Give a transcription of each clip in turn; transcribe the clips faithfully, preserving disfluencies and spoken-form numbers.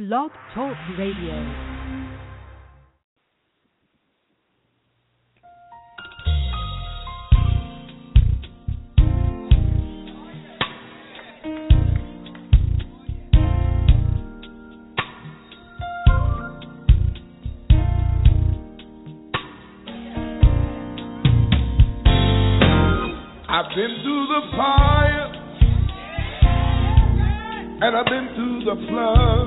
Blog Talk Radio. I've been through the fire, and I've been through the flood,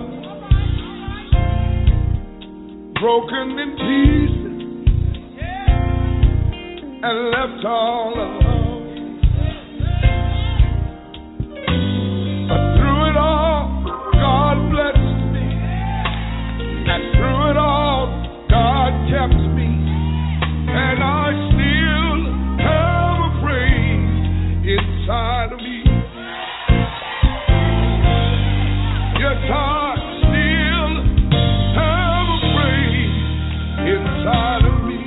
broken in pieces, and left all alone. But through it all, God blessed me, and through it all, God kept me, and I still have a praise inside of me. Yes, I still have a praise inside of me.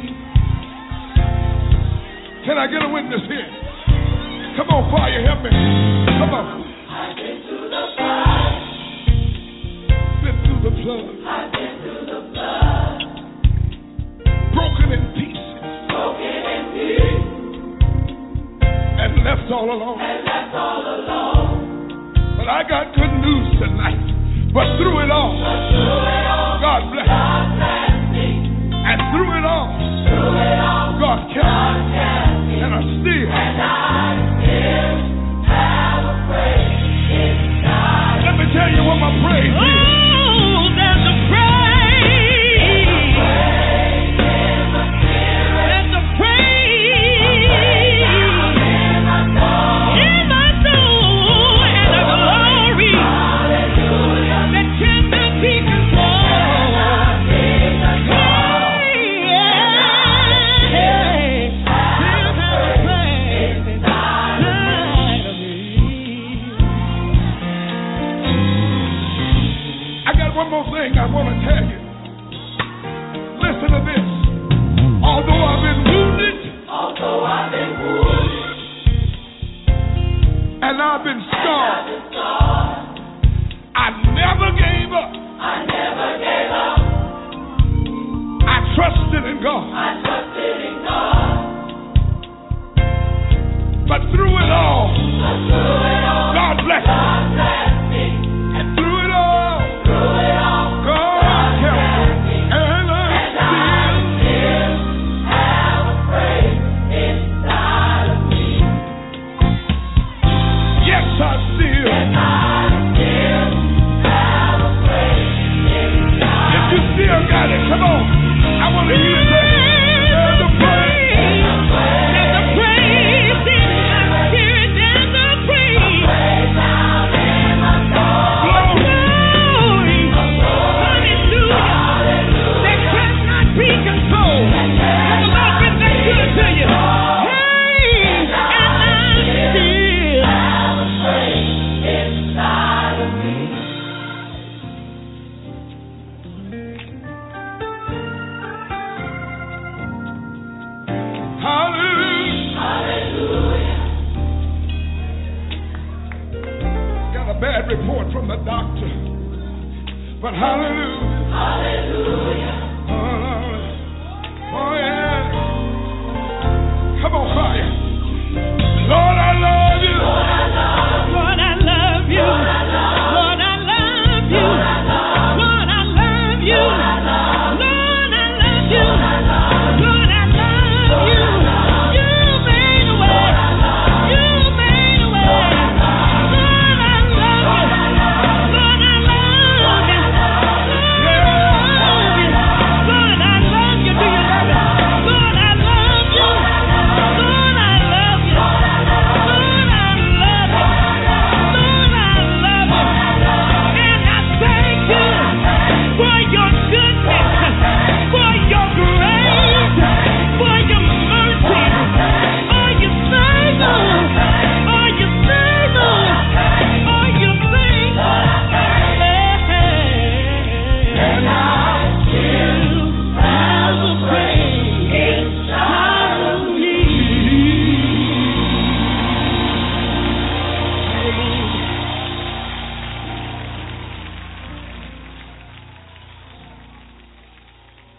Can I get a witness here? Come on, fire, help me. Come on. I've been through the fire. Been through the flood. I've been through the flood. Broken in pieces. Broken in pieces. And left all alone. And left all alone. But I got good news tonight. But through it all, but through it all God bless God bless me. And through it all, through it all God kept God me. kept me. And I still, and I still have a praise inside. Let me tell you what my praise is. Oh, there's a praise. There's a praise in the spirit. There's a praise down in my soul. In my soul. And a glory. Hallelujah. That cannot be controlled. Cannot be controlled. Hey, hey. Still have a praise inside of me. I got one more thing I want to tell you. Listen to this. Although I've been wounded, Although I've been wounded and I've been and scarred, I've been scarred, I never gave up. I never gave up. I trusted in God. I trusted in God. But through it all, But through it all, God bless me. God blessed me. And through it all, Through it all, God kept me. And and I I still have a praise inside of me. still, yes, I still. And I still have a praise inside. If you still got it, come on. I want to hear you say, there's a praise. There's a praise in my spirit. There's a praise. Praise down in my soul. Glory. Hallelujah. That cannot be controlled. Have the Lord been that good to you? Hey, and I still have a praise inside of me. Hallelujah. Hallelujah. Got a bad report from the doctor. But hallelujah. Hallelujah. Oh, oh yeah. Come on, fire. Lord, I love you. Lord, I love you. Lord, I love you. Lord, I love Lord, I love you. Lord, I love Lord, I love you. Lord, I love Lord, I love you. Lord, I love Lord, I love you. You made a way. You made a way. Lord, I love you. Lord, I love you. Lord, I love you.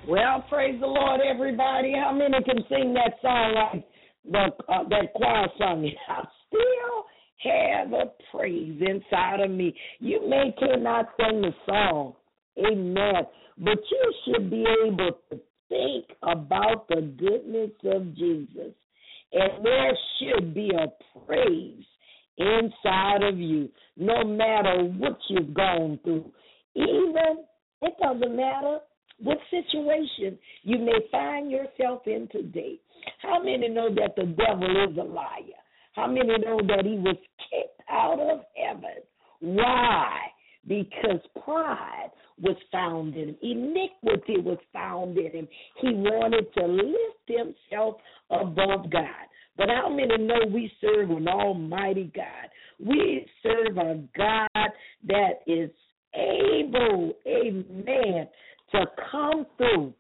Well, praise the Lord, everybody. How many can sing that song like the uh, that choir sung it? I still have a praise inside of me. You may cannot sing the song, amen, but you should be able to think about the goodness of Jesus, and there should be a praise inside of you, no matter what you've gone through. Even, it doesn't matter what situation you may find yourself in today. How many know that the devil is a liar? How many know that he was kicked out of heaven? Why? Because pride was found in him. Iniquity was found in him. He wanted to lift himself above God. But how many know we serve an almighty God? We serve a God that is able, amen, to come through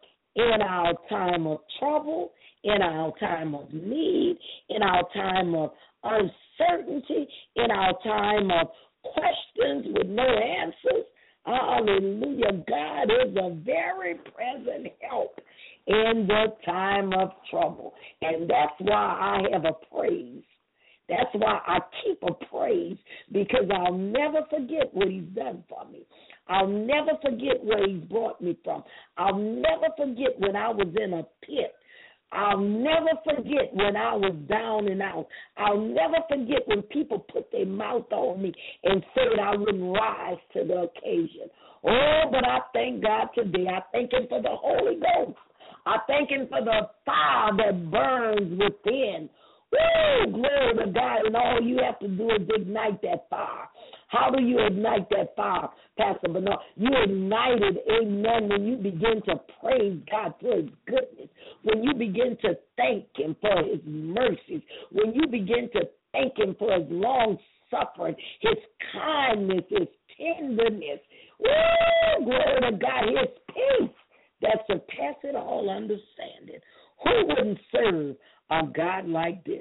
in our time of trouble, in our time of need, in our time of uncertainty, in our time of questions with no answers. Hallelujah. God is a very present help in the time of trouble. And that's why I have a praise. That's why I keep a praise, because I'll never forget what he's done for me. I'll never forget where he's brought me from. I'll never forget when I was in a pit. I'll never forget when I was down and out. I'll never forget when people put their mouth on me and said I wouldn't rise to the occasion. Oh, but I thank God today. I thank him for the Holy Ghost. I thank him for the fire that burns within. Woo, glory to God, and all you have to do is ignite that fire. How do you ignite that fire, Pastor Bernard? You ignite it, amen, when you begin to praise God for his goodness, when you begin to thank him for his mercies, when you begin to thank him for his long suffering, his kindness, his tenderness. Woo, glory to God, his peace that surpasses all understanding. Who wouldn't serve a God like this?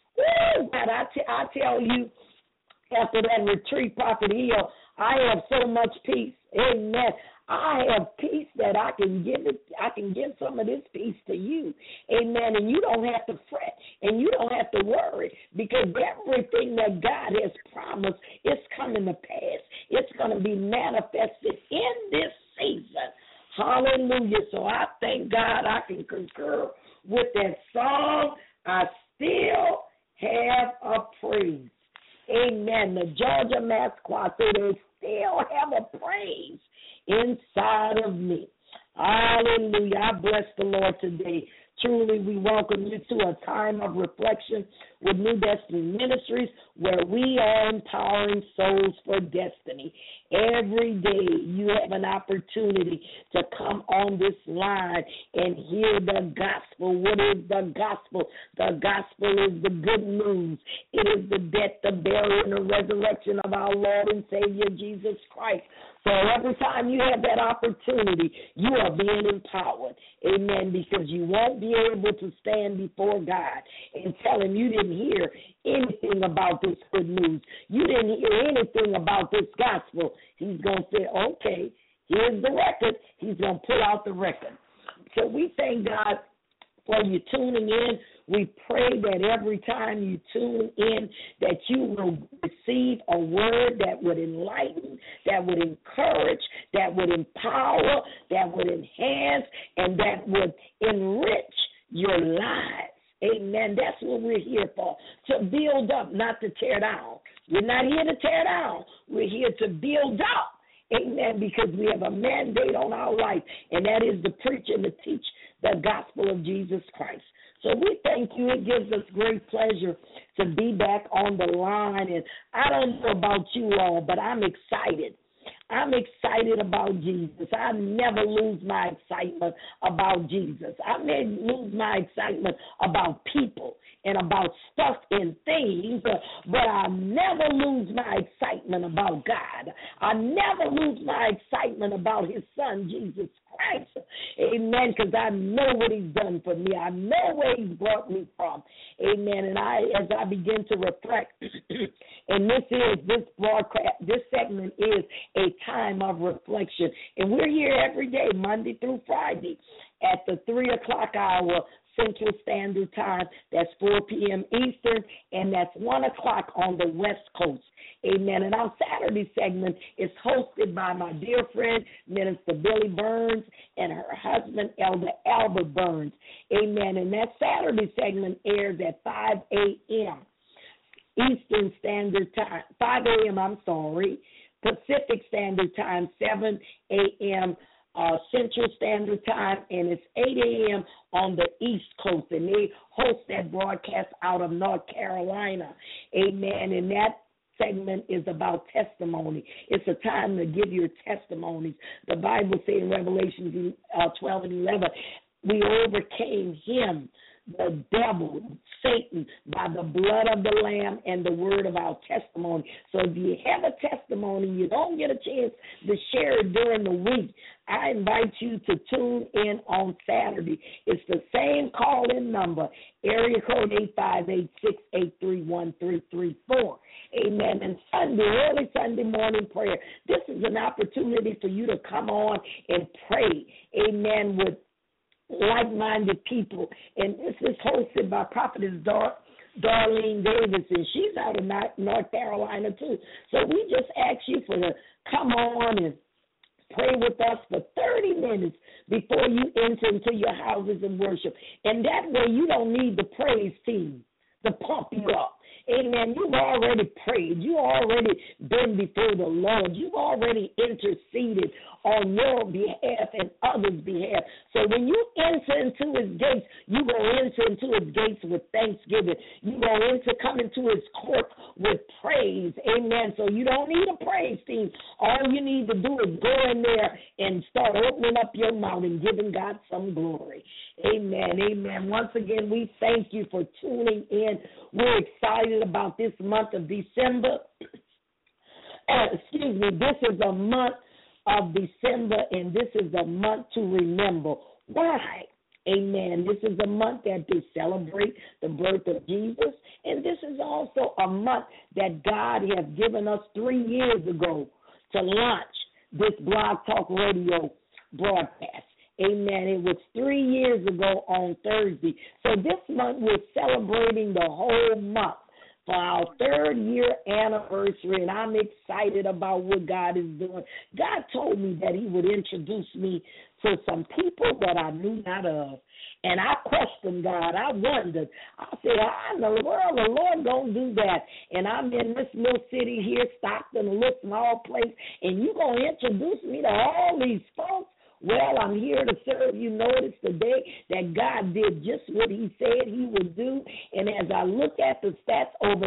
Woo, God, I, t- I tell you, after that retreat, Prophet Hill, I have so much peace. Amen. I have peace that I can give it. I can give some of this peace to you. Amen. And you don't have to fret, and you don't have to worry, because everything that God has promised is coming to pass. It's going to be manifested in this season. Hallelujah. So I thank God I can concur with that song. I still have a praise. Amen. The Georgia Mass Choir, so they still have a praise inside of me. Hallelujah. I bless the Lord today. Truly, we welcome you to a time of reflection with New Destiny Ministries, where we are empowering souls for destiny. Every day you have an opportunity to come on this line and hear the gospel. What is the gospel? The gospel is the good news. It is the death, the burial, and the resurrection of our Lord and Savior Jesus Christ. So every time you have that opportunity, you are being empowered. Amen. Because you won't be able to stand before God and tell him you didn't hear anything about this good news. You didn't hear anything about this gospel. He's going to say, okay, here's the record. He's going to pull out the record. So we thank God for you tuning in. We pray that every time you tune in, that you will receive a word that would enlighten, that would encourage, that would empower, that would enhance, and that would enrich your lives. Amen. That's what we're here for, to build up, not to tear down. We're not here to tear down. We're here to build up. Amen, because we have a mandate on our life, and that is to preach and to teach the gospel of Jesus Christ. So we thank you. It gives us great pleasure to be back on the line. And I don't know about you all, but I'm excited. I'm excited about Jesus. I never lose my excitement about Jesus. I may lose my excitement about people and about stuff and things, uh, but I never lose my excitement about God. I never lose my excitement about his son, Jesus Christ. Amen, because I know what he's done for me. I know where he's brought me from. Amen, and I, as I begin to reflect, and this is, this broadcast, this segment is a time of reflection, and we're here every day, Monday through Friday, at the three o'clock hour, Central Standard Time. That's four p.m. Eastern, and that's one o'clock on the West Coast. Amen. And our Saturday segment is hosted by my dear friend, Minister Billy Burns, and her husband, Elder Albert Burns. Amen. And that Saturday segment airs at five a.m. Eastern Standard Time, five a.m., I'm sorry, Pacific Standard Time, seven a.m. Uh, Central Standard Time, and it's eight a.m. on the East Coast, and they host that broadcast out of North Carolina. Amen. And that segment is about testimony. It's a time to give your testimonies. The Bible says in Revelation uh, twelve and eleven, we overcame him, the devil, Satan, by the blood of the Lamb and the word of our testimony. So if you have a testimony, you don't get a chance to share it during the week, I invite you to tune in on Saturday. It's the same call-in number, area code eight five eight, six eight three, one three three four. Amen. And Sunday, early Sunday morning prayer, this is an opportunity for you to come on and pray, amen, with like-minded people. And this is hosted by Prophetess Dar- Darlene Davis, and she's out of North Carolina too. So we just ask you for to come on and pray with us for thirty minutes before you enter into your houses and worship. And that way you don't need the praise team to pump you up. Amen. You've already prayed. You've already been before the Lord. You've already interceded on your behalf and others' behalf. So when you enter into his gates, you go enter into his gates with thanksgiving. You go into come into his court with praise. Amen. So you don't need a praise team. All you need to do is go in there and start opening up your mouth and giving God some glory. Amen. Amen. Once again, we thank you for tuning in. We're excited about this month of December. Uh, excuse me, this is a month of December, and this is a month to remember. Why? Amen. This is a month that they celebrate the birth of Jesus, and this is also a month that God has given us three years ago to launch this Blog Talk Radio broadcast. Amen. It was three years ago on Thursday. So this month we're celebrating the whole month for our third year anniversary, and I'm excited about what God is doing. God told me that he would introduce me to some people that I knew not of. And I questioned God. I wondered. I said, how in the world the Lord going to do that? And I'm in this little city here, Stockton, a little small place, and you going to introduce me to all these folks? Well, I'm here to serve you. Notice today that God did just what he said he would do. And as I look at the stats, over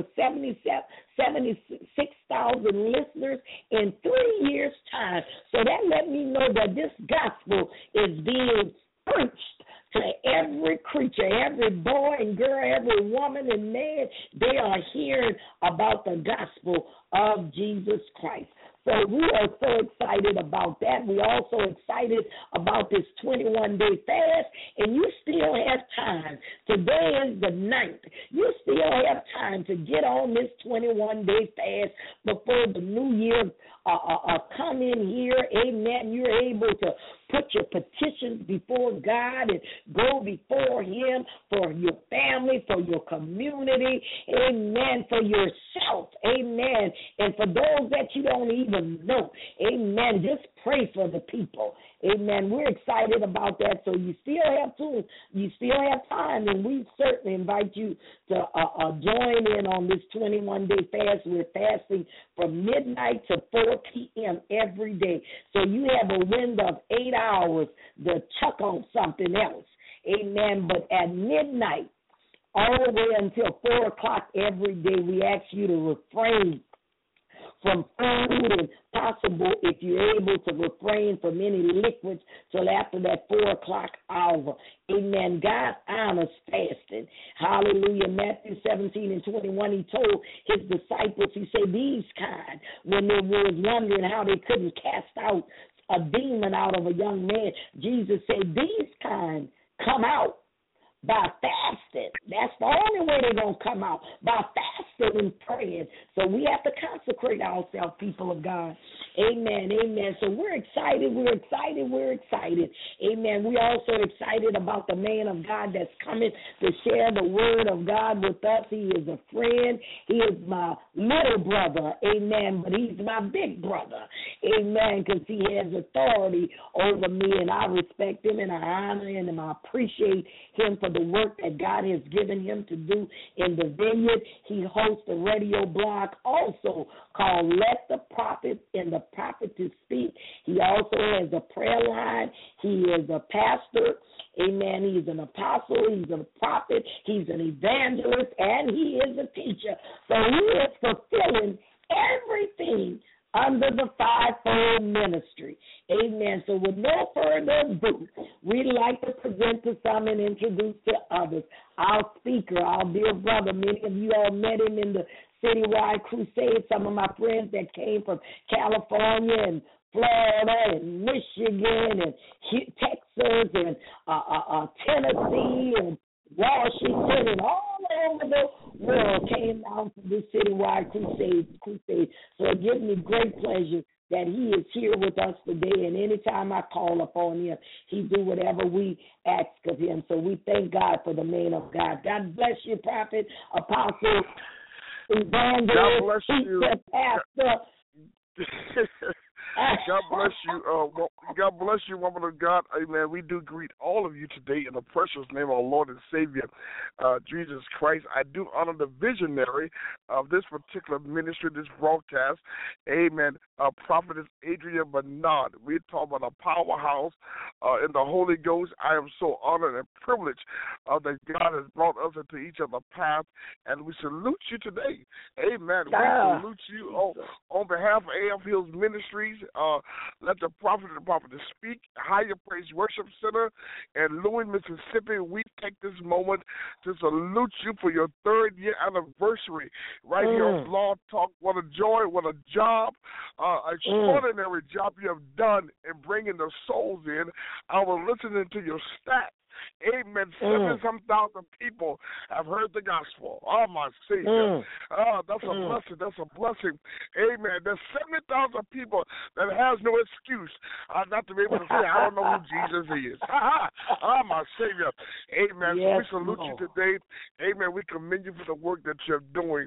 seventy-six thousand listeners in three years' time. So that let me know that this gospel is being preached to every creature, every boy and girl, every woman and man. They are hearing about the gospel of Jesus Christ. So we are so excited about that. We're also excited about this twenty-one day fast, and you still have time. Today is the ninth. You still have time to get on this twenty-one day fast before the new year uh, uh, uh, come in here. Amen. You're able to put your petitions before God and go before him for your family, for your community, amen, for yourself, amen, and for those that you don't even know, amen. Just pray for the people, amen. We're excited about that, so you still have to, you still have time, and we certainly invite you to uh, uh, join in on this twenty-one day fast. We're fasting from midnight to four p.m. every day, so you have a window of eight hours to chuck on something else, amen. But at midnight, all the way until four o'clock every day, we ask you to refrain from food and possible if you're able to refrain from any liquids till after that four o'clock hour. Amen. God honors fasting. Hallelujah. Matthew seventeen and twenty-one, he told his disciples, he said, these kind, when they were wondering how they couldn't cast out a demon out of a young man, Jesus said, these kind come out by fasting. That's the only way they're going to come out, by fasting and praying. So we have to consecrate ourselves, people of God. Amen, amen. So we're excited, we're excited, we're excited. Amen. We're also excited about the man of God that's coming to share the word of God with us. He is a friend. He is my little brother, amen, but he's my big brother, amen, because he has authority over me, and I respect him, and I honor him, and I appreciate him for the work that God has given him to do in the vineyard. He hosts a radio blog also called Let the Prophet and the Prophetess Speak. He also has a prayer line. He is a pastor. Amen. He's an apostle. He's a prophet. He's an evangelist. And he is a teacher. So he is fulfilling everything under the fivefold ministry. Amen. So with no further ado, we'd like to present to some and introduce to others our speaker, our dear brother. Many of you all met him in the Citywide Crusade. Some of my friends that came from California and Florida and Michigan and Texas and uh, uh, uh, Tennessee and Washington and all over the world came out to this Citywide Crusade. Crusade. So it gives me great pleasure that he is here with us today, and anytime I call upon him, he do whatever we ask of him. So we thank God for the man of God. God bless you, prophet, apostle, evangelist, God bless you. teacher, pastor. God bless you. Uh, God bless you, woman of God. Amen. We do greet all of you today in the precious name of our Lord and Savior, uh, Jesus Christ. I do honor the visionary of this particular ministry, this broadcast. Amen. Uh, Prophetess Adria Bernard. We're talking about a powerhouse uh, in the Holy Ghost. I am so honored and privileged uh, that God has brought us into each other's path, and we salute you today. Amen. We Ah. salute you on, on behalf of A F Hills Ministries. Uh, let the prophet and the prophet speak. Higher Praise Worship Center in Louis, Mississippi. We take this moment to salute you for your third year anniversary right Mm. here on Law Talk. What a joy, what a job, uh, extraordinary mm. job you have done in bringing the souls in. I was listening to your stats. Amen. Seven Mm. some thousand people have heard the gospel. Oh, my Savior. Mm. Oh, that's a Mm. blessing. That's a blessing. Amen. There's seventy thousand people that has no excuse uh, not to be able to say, I don't know who Jesus is. Oh, my Savior. Amen. Yes, so we salute Lord. you today. Amen. We commend you for the work that you're doing.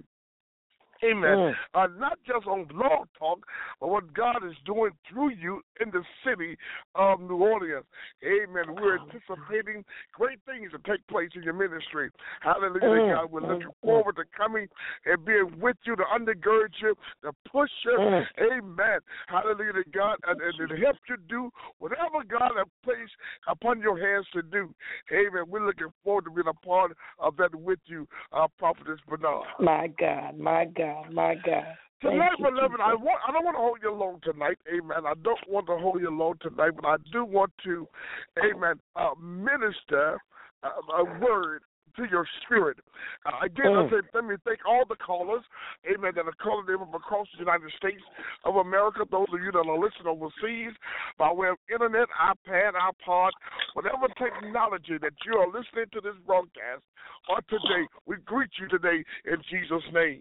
Amen. Mm. Uh, not just on Blog Talk, but what God is doing through you in the city of New Orleans. Amen. We're anticipating great things to take place in your ministry. Hallelujah, Mm. God. We're looking Mm. forward to coming and being with you to undergird you, to push you. Mm. Amen. Hallelujah, to God, and, and to help you do whatever God has placed upon your hands to do. Amen. We're looking forward to being a part of that with you, uh, Prophetess Bernard. My God, my God. My God. Tonight, Thank you, beloved, Jesus. I want I don't want to hold you long tonight, amen. I don't want to hold you long tonight, but I do want to, amen, uh, minister uh, a word to your spirit. Uh, again, Mm. I say, let me thank all the callers, amen, that are calling them from across the United States of America, those of you that are listening overseas by way of internet, iPad, iPod, whatever technology that you are listening to this broadcast or today, we greet you today in Jesus' name.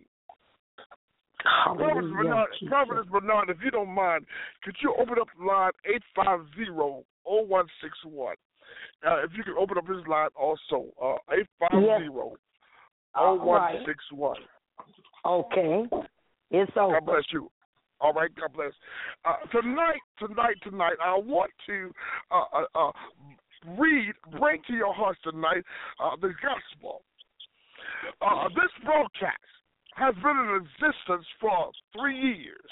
Prophet Bernard, Prophet Bernard, if you don't mind, could you open up the line eight five zero, zero one six one? Uh, if you could open up his line also, uh, eight five zero, zero one six one. Okay. It's over. God bless you. All right, God bless. Uh, tonight, tonight, tonight, I want to uh, uh, uh, read, bring to your hearts tonight uh, the gospel. Uh, this broadcast has been in existence for three years.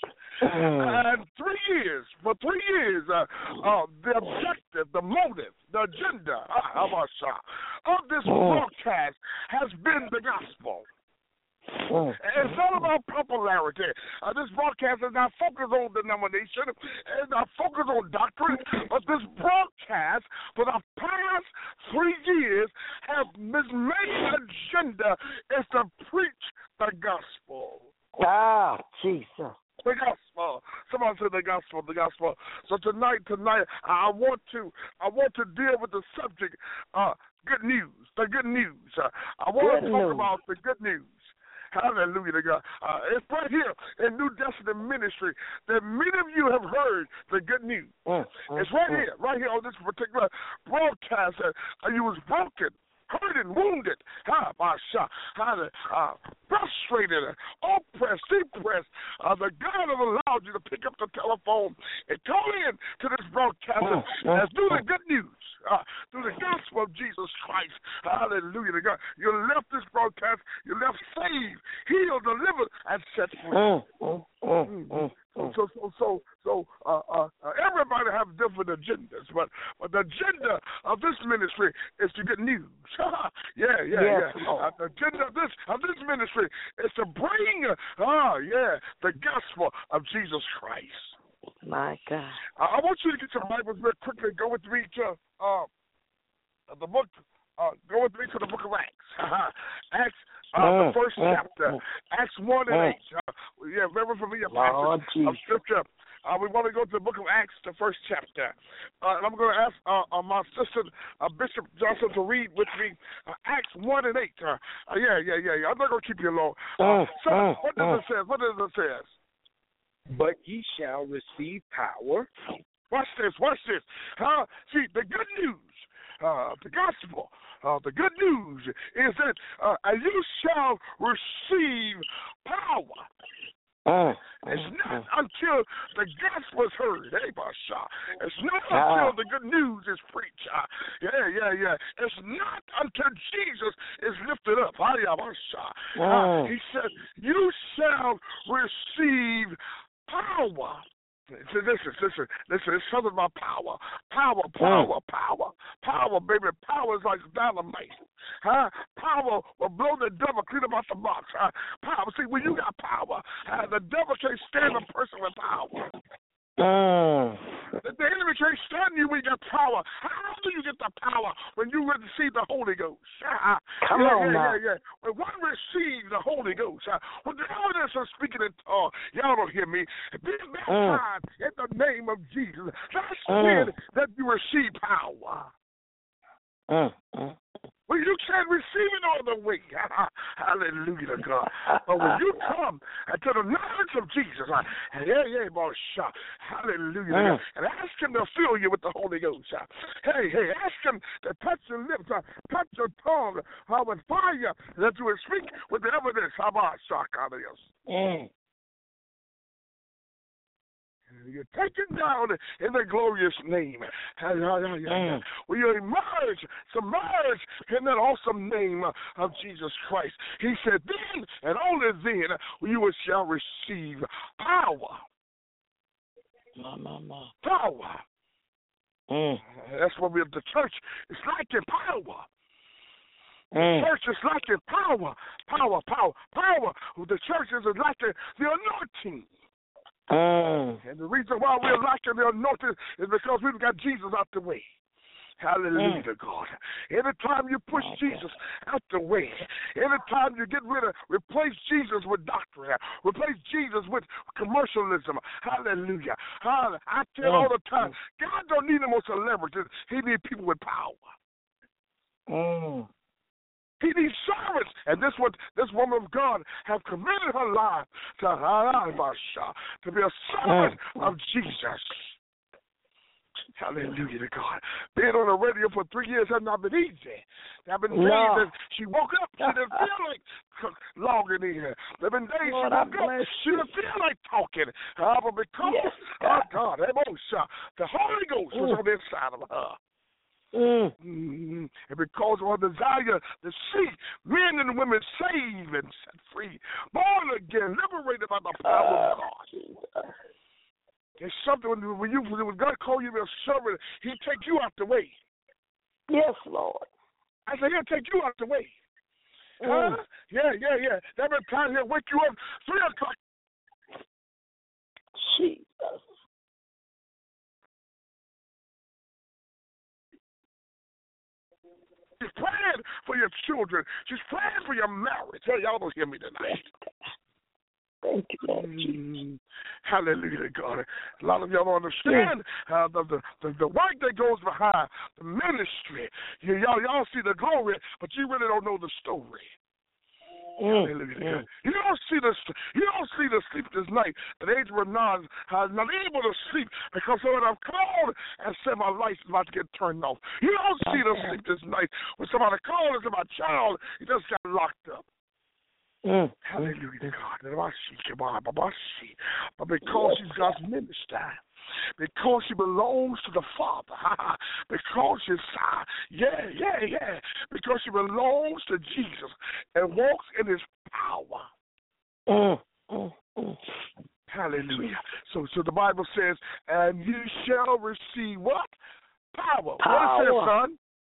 Mm. And three years, for three years, uh, uh, the objective, the motive, the agenda uh, of this broadcast has been the gospel. Mm. It's not about popularity. Uh, this broadcast is not focused on denomination. It's not focused on doctrine. But this broadcast, for the past three years, has this main agenda is to preach the gospel. Ah, Jesus. The gospel. Somebody said the gospel, the gospel. So tonight, tonight, I want to, I want to deal with the subject, uh, good news, the good news. Uh, I want Good to talk news. about the good news. Hallelujah to God. Uh, it's right here in New Destiny Ministry that many of you have heard the good news. Mm, mm, It's right mm. here, right here on this particular broadcast. Uh, you was broken, hurt, and wounded. Ah, my shot. Uh, frustrated, oppressed, depressed. Uh, the God have allowed you to pick up the telephone and call in to this broadcast Mm, and mm, do the mm. good news. Uh, through the gospel of Jesus Christ. Hallelujah to God. You left this broadcast, you left saved, healed, delivered, and set free. Mm, mm, mm, mm, So, mm. so, so, so, so uh, uh, uh, everybody have different agendas, but, but the agenda of this ministry is to get news. yeah, yeah, Yes, yeah. Lord. Uh, the agenda of this of this ministry is to bring, oh uh, yeah, the gospel of Jesus Christ. My God. I, I want you to get your Bibles real quickly. Go with me to uh, the book. Uh, go with me to the book of Acts. Acts, uh, Mm, the first mm, chapter. mm. Acts one and Mm. eight. Uh, yeah, very familiar Lord passage of Jesus. scripture. Uh, we want to go to the book of Acts, the first chapter. Uh, and I'm going to ask uh, uh, my sister, uh, Bishop Johnson, to read with me uh, Acts one and eight. Uh, uh, yeah, yeah, yeah, yeah. I'm not going to keep you long. Uh, Mm, so, mm, what does mm. it say? What does it say? But ye shall receive power. Watch this, watch this. Uh, see, the good news, uh, the gospel, uh, the good news is that uh, you shall receive power. Mm, It's mm, not mm. until the gospel is heard. Hey, Basha. It's not Ah. until the good news is preached. Uh, yeah, yeah, yeah. It's not until Jesus is lifted up. Ah, yeah, Basha. Uh, Mm. he said, you shall receive power. So listen, listen, listen. It's something about power, power, power, power, power, baby. Power is like dynamite, huh? Power will blow the devil clean up out the box. Huh? Power. See, when you got power, uh, the devil can't stand a person with power. Mm. The, the enemy can't stand you when you got power. How do you get the power when you receive the Holy Ghost? Uh, Come yeah, on yeah, now. yeah, yeah. When one receives the Holy Ghost, uh, when the evidence of speaking in tongues, y'all don't hear me, being baptized in the name of Jesus, that's Mm. when that you receive power. Mm, mm. Well, you can't receive it all the way. Hallelujah to God. But when you come to the knowledge of Jesus, uh, yeah, yeah, boss, uh, hallelujah to Mm. God, and ask Him to fill you with the Holy Ghost. Uh, hey, hey, ask Him to touch your lips, uh, touch your tongue uh, with fire, that you will speak with the evidence. How about Shakarios? Mm. You're taken down in the glorious name. Mm. Will you emerge, submerge in that awesome name of Jesus Christ? He said, then and only then you shall receive power. Ma, ma, ma. Power. Mm. That's what we have. The church is like in power. Mm. Church is like in power. Power, power, power. The church is like the, the anointing. Mm. And the reason why we're lacking the anointing is because we've got Jesus out the way. Hallelujah, Mm. God. Anytime you push My Jesus out the way, anytime you get rid of, replace Jesus with doctrine, replace Jesus with commercialism. Hallelujah. Hallelujah. I tell Mm. all the time, God don't need no more celebrities. He needs people with power. Mm. He needs servants. And this what this woman of God have committed her life to, to be a servant Mm. of Jesus. Hallelujah to God. Being on the radio for three years has not been easy. There have been days No. that she woke up, she didn't feel like logging in. There have been days Lord, she I woke up, bless she didn't feel like talking. Uh, but because, Yes, oh God. God, the Holy Ghost was Mm. on the inside of her. Mm. Mm-hmm. And because of our desire to see men and women saved and set free, born again, liberated by the power of Uh, God. Jesus. There's something when you when God call you a servant, He take you out the way. Yes, Lord. I say He'll take you out the way. Huh? Yeah, yeah, yeah. That been time he'll wake you up three o'clock. Jesus. She's praying for your children. She's praying for your marriage. Hey, y'all don't hear me tonight. Thank you, Lord. Mm, hallelujah to God. A lot of y'all don't understand uh, the, the, the the work that goes behind the ministry. You, y'all y'all see the glory, but you really don't know the story. Mm, Hallelujah to mm. God. You don't see the you don't see the sleepless night that Abraham is not able to sleep because someone I've called and said my light's about to get turned off. You don't see the sleepless night when somebody called and said my child he just got locked up. Mm. Hallelujah to God. But because she's God's minister, because she belongs to the Father, because she's, yeah, yeah, yeah, because she belongs to Jesus and walks in his power. Mm. Mm. Mm. Hallelujah. So, so the Bible says, and you shall receive what? Power. Power. What it says, son?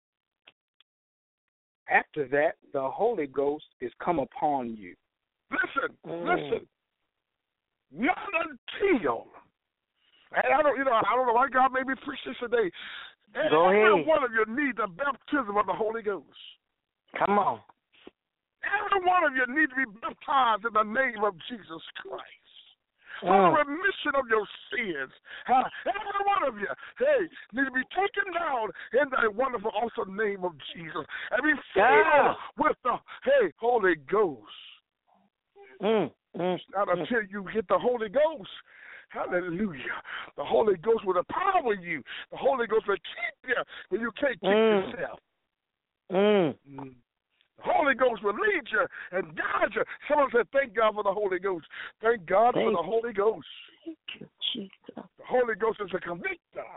After that, the Holy Ghost is come upon you. Listen, Mm. listen. Not until, and I don't, you know, I don't know why God made me preach this today. And Go every ahead. one of you need the baptism of the Holy Ghost. Come on. Every one of you need to be baptized in the name of Jesus Christ. For Mm. the remission of your sins. Huh? Every one of you, hey, need to be taken down in the wonderful, awesome name of Jesus. And be filled Yeah. with the, hey, Holy Ghost. Mm. Mm. Not Mm. until you get the Holy Ghost. Hallelujah. The Holy Ghost will empower you. The Holy Ghost will keep you when you can't keep Mm. yourself. Mm. Mm. The Holy Ghost will lead you and guide you. Someone said, thank God for the Holy Ghost. Thank God Thank for the you. Holy Ghost. Thank you, Jesus. The Holy Ghost is a convictor.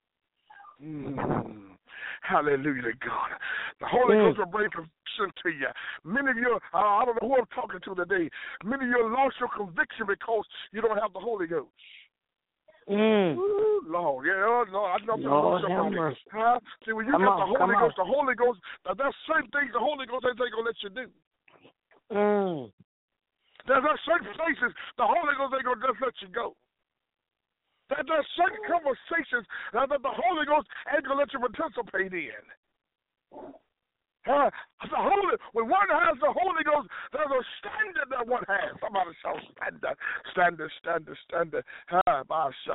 Mm. Hallelujah to God. The Holy Mm. Ghost will bring conviction to you. Many of you, uh, I don't know who I'm talking to today, many of you lost your conviction because you don't have the Holy Ghost. Mm. Ooh, Lord, yeah, oh, Lord, I know Lord have somebody. mercy. Huh? See, when you Come get on, the Holy come Ghost, on. the Holy Ghost, now there's certain things the Holy Ghost ain't gonna let you do. Mm. There's there's certain places the Holy Ghost ain't gonna just let you go. There, there's certain conversations that the Holy Ghost ain't gonna let you participate in. Huh? The Holy, when one has the Holy Ghost, there's a standard that one has. Somebody shout standard, standard, standard, standard. Huh?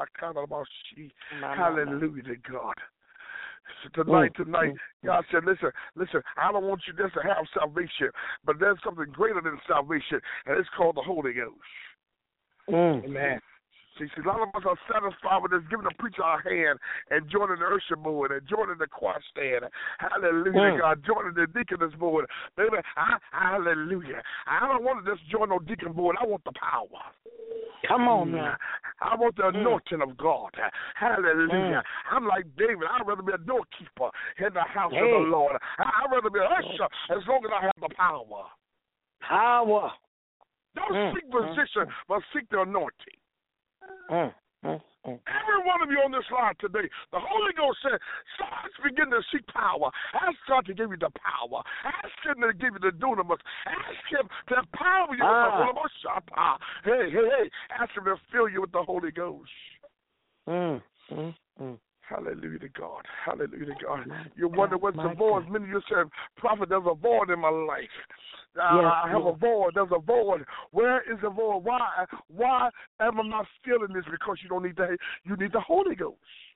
Hallelujah to God. So tonight, tonight, God said, listen, listen, I don't want you just to have salvation, but there's something greater than salvation, and it's called the Holy Ghost. Mm. Amen. See, see, a lot of us are satisfied with just giving the preacher our hand and joining the usher board and joining the choir stand. Hallelujah, Mm. God, joining the deaconess board. Baby, I, hallelujah. I don't want to just join no deacon board. I want the power. Come on Mm. now. I want the anointing of God. Hallelujah. Mm. I'm like David. I'd rather be a doorkeeper in the house Hey. of the Lord. I- I'd rather be an usher as long as I have the power. Power. Don't Mm. seek position, but seek the anointing. Mm. Mm. Mm. Every one of you on this line today, the Holy Ghost said, start begin to seek power. Ask God to give you the power. Ask Him to give you the dunamis. Ask Him to empower you Ah. with the Holy Ghost. Hey, hey, hey. Ask Him to fill you with the Holy Ghost. Mm. Mm. Mm. Hallelujah to God. Hallelujah to God. My You wonder God, what's the my void. God. Many of you said, Prophet, there's a void in my life. Uh, Yes, I have yes. a void. There's a void. Where is the void? Why? Why am I not feeling this? Because you don't need the you need the Holy Ghost.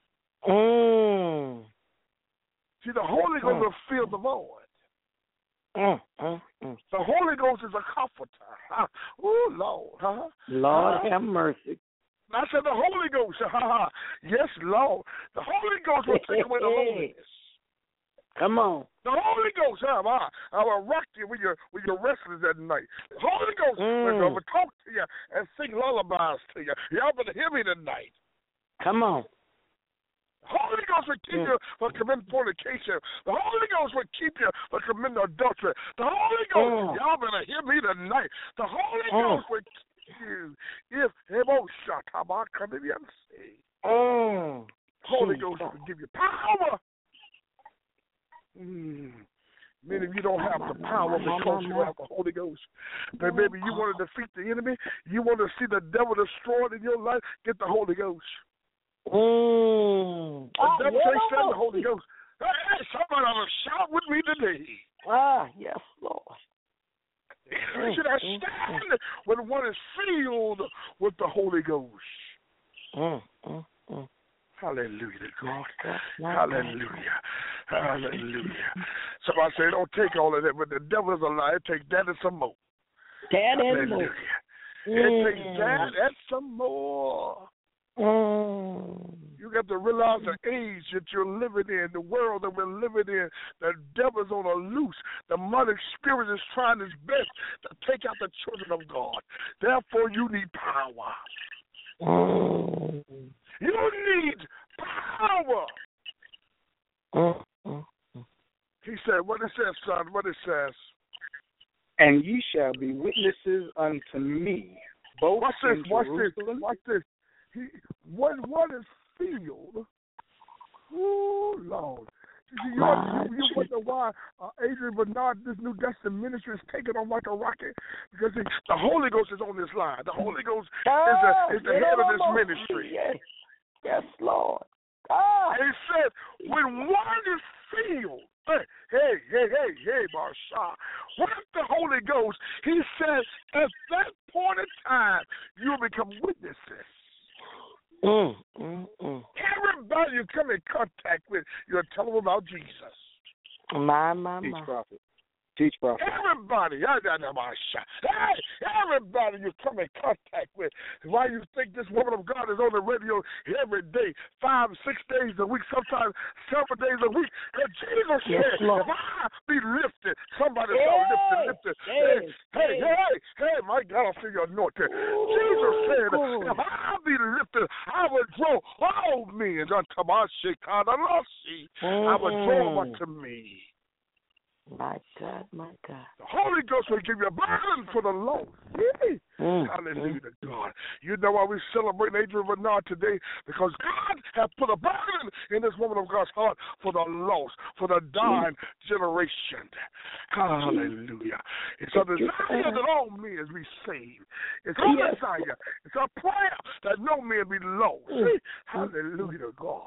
Mm. See, the Holy Ghost Mm. will fill the void. Mm. Mm. Mm. The Holy Ghost is a comforter. Huh? Oh Lord, huh? Lord Huh? have mercy. I said the Holy Ghost. Yes, Lord. The Holy Ghost will take away the loneliness. Come on. The Holy Ghost, huh? I, I will rock you when you're, when you're restless at night. The Holy Ghost Mm. will, will talk to you and sing lullabies to you. Y'all better hear me tonight. Come on. The Holy Ghost will keep Mm. you from committing fornication. The Holy Ghost will keep you from committing adultery. The Holy Ghost, Mm. y'all better hear me tonight. The Holy Mm. Ghost will keep you if Mm. Holy Jesus. Ghost will give you power. Mm. Many of you don't have the power because you don't have the Holy Ghost. But baby, you want to defeat the enemy? You want to see the devil destroyed in your life? Get the Holy Ghost. Mm. The devil can't stand the Holy Ghost. Hey, somebody ought to shout with me today. Ah, yes, Lord. You should have stand when one is filled with the Holy Ghost. Mm, mm, mm. Hallelujah to God. God. Hallelujah. Hallelujah. Somebody say, don't take all of that, but the devil is a lie. It takes that and some more. That and Hallelujah. more. It Mm. takes that and some more. Mm. You got to realize the age that you're living in, the world that we're living in. The devil's on a loose. The demonic spirit is trying its best to take out the children of God. Therefore, you need power. Mm. You need power. Mm. Mm. He said, what it says, son, what it says. And ye shall be witnesses unto me, both Watch this, in watch this, Jerusalem. watch this. He, when one is filled, oh, Lord. You, see, you, you, you wonder why uh, Adrian Bernard, this New Destiny ministry, is taking on like a rocket? Because the, the Holy Ghost is on this line. The Holy Ghost is the, is the head of this ministry. Yes, yes, Lord. Ah. And he said, when one is filled, hey, hey, hey, hey, hey, Marsha, with the Holy Ghost, he said, at that point in time, you'll become witnesses. Mm, mm, mm. Everybody you come in contact with, you'll tell them about Jesus. My, my, Teach my. prophet. Teach prophet. Everybody, hey, everybody you come in contact with. Why you think this woman of God is on the radio every day, five, six days a week, sometimes seven days a week? Because Jesus Yes, said, Lord. if I be lifted, somebody Hey, shall lift it, lift it. Hey, hey, hey, hey, hey, my God, I feel your anointing. Jesus said, Ooh. if I be lifted, I will draw all men unto my Shekinah. I will draw them unto me. My God, my God. The Holy Ghost will give you a burden for the lost. Yay. Mm, Hallelujah to God. You know why we celebrate Adrian Bernard today? Because God has put a burden in this woman of God's heart for the lost, for the dying generation. Hallelujah. It's a desire that all men be saved. It's our Yes. desire. It's our prayer that no man be lost. See? Hallelujah to God.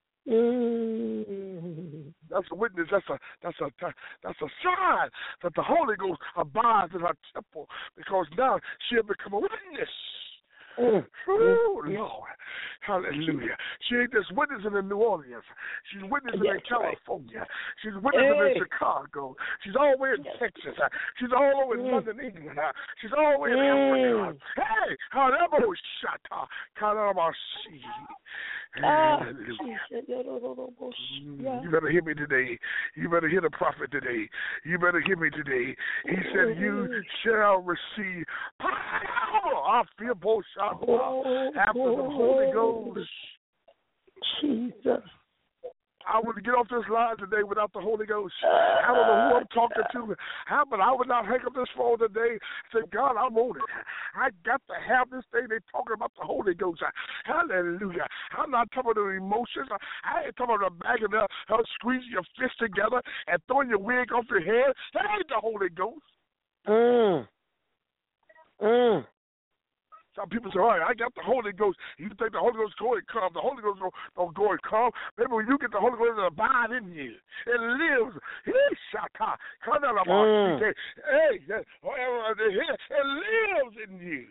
Mm. That's a witness. That's a that's a that's a sign that the Holy Ghost abides in her temple, because now she'll become a witness. Mm. Oh, Lord. Hallelujah. She ain't just witnessing in New Orleans. She's witnessing Yes, in California. She's witnessing Hey. in Chicago. She's all the way in Yes. Texas. She's all over in Mm. London, England. She's all the way in Mm. Africa. Hey, however we shut her, Kalamashi. Ah, Hallelujah. Jesus. You better hear me today. You better hear the prophet today. You better hear me today. He said, you shall receive power. I feel both shots after the Holy Ghost. Jesus. I would get off this line today without the Holy Ghost. I don't know who I'm talking to, but I would not hang up this phone today. Say, God, I'm on it. I got to have this thing. They're talking about the Holy Ghost. Hallelujah. I'm not talking about the emotions. I ain't talking about bagging up, her squeezing your fist together and throwing your wig off your head. That ain't the Holy Ghost. Mm. Mm. Some people say, all right, I got the Holy Ghost. You think the Holy Ghost go and come. The Holy Ghost don't, don't go and come. Maybe when you get the Holy Ghost, it abide in you. It lives. He shaka. Mm. Hey, it lives in you.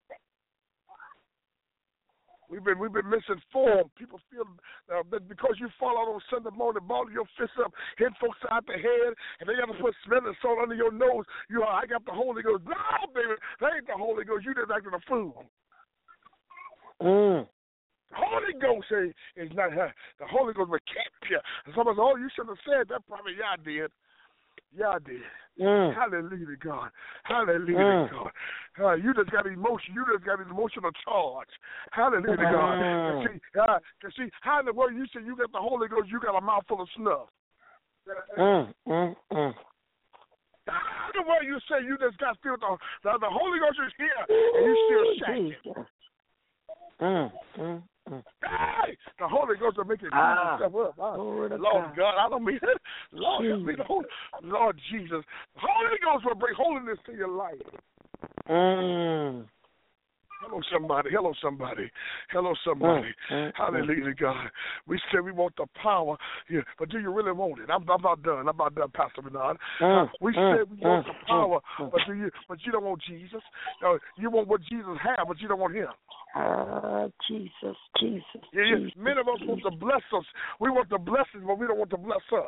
We've been we've been misinformed. People feel uh, that because you fall out on Sunday morning, balling your fists up, hitting folks out the head, and they got to put smelling salt under your nose. You are, I got the Holy Ghost. No, baby, that ain't the Holy Ghost. You just acting a fool. Mm. The Holy Ghost is, is not her. The Holy Ghost will keep you. And somebody says, oh, you shouldn't have said that. Probably, yeah, I did. Yeah, I did. Mm. Hallelujah to God. Hallelujah Mm. to God. Uh, you just got emotion. You just got an emotional charge. Hallelujah to God. Mm. And see, uh, and see, how in the world you say you got the Holy Ghost, you got a mouthful of snuff? Mm. Mm. Mm. How in the world you say you just got filled with the, the, the Holy Ghost is here and you still shacking? Jesus. Mm. Mm. mm. Hey, the Holy Ghost will make you clean Ah, yourself up. Ah, glory to Lord God. God, I don't mean it. Lord, I Jesus. mean the Holy, Lord Jesus. The Holy Ghost will bring holiness to your life. Mm. Hello, somebody. Hello, somebody. Hello, somebody. Mm, mm, Hallelujah to God. We said we want the power, yeah, but do you really want it? I'm, I'm not done. I'm not done, Pastor Bernard. mm, Uh, we mm, said we want mm, the power, mm, but do you? But you don't want Jesus. No, you want what Jesus has, but you don't want Him. Ah, Jesus, Jesus, Yeah, yeah. Jesus, Many of us want to bless us. We want the blessings, but we don't want to bless her.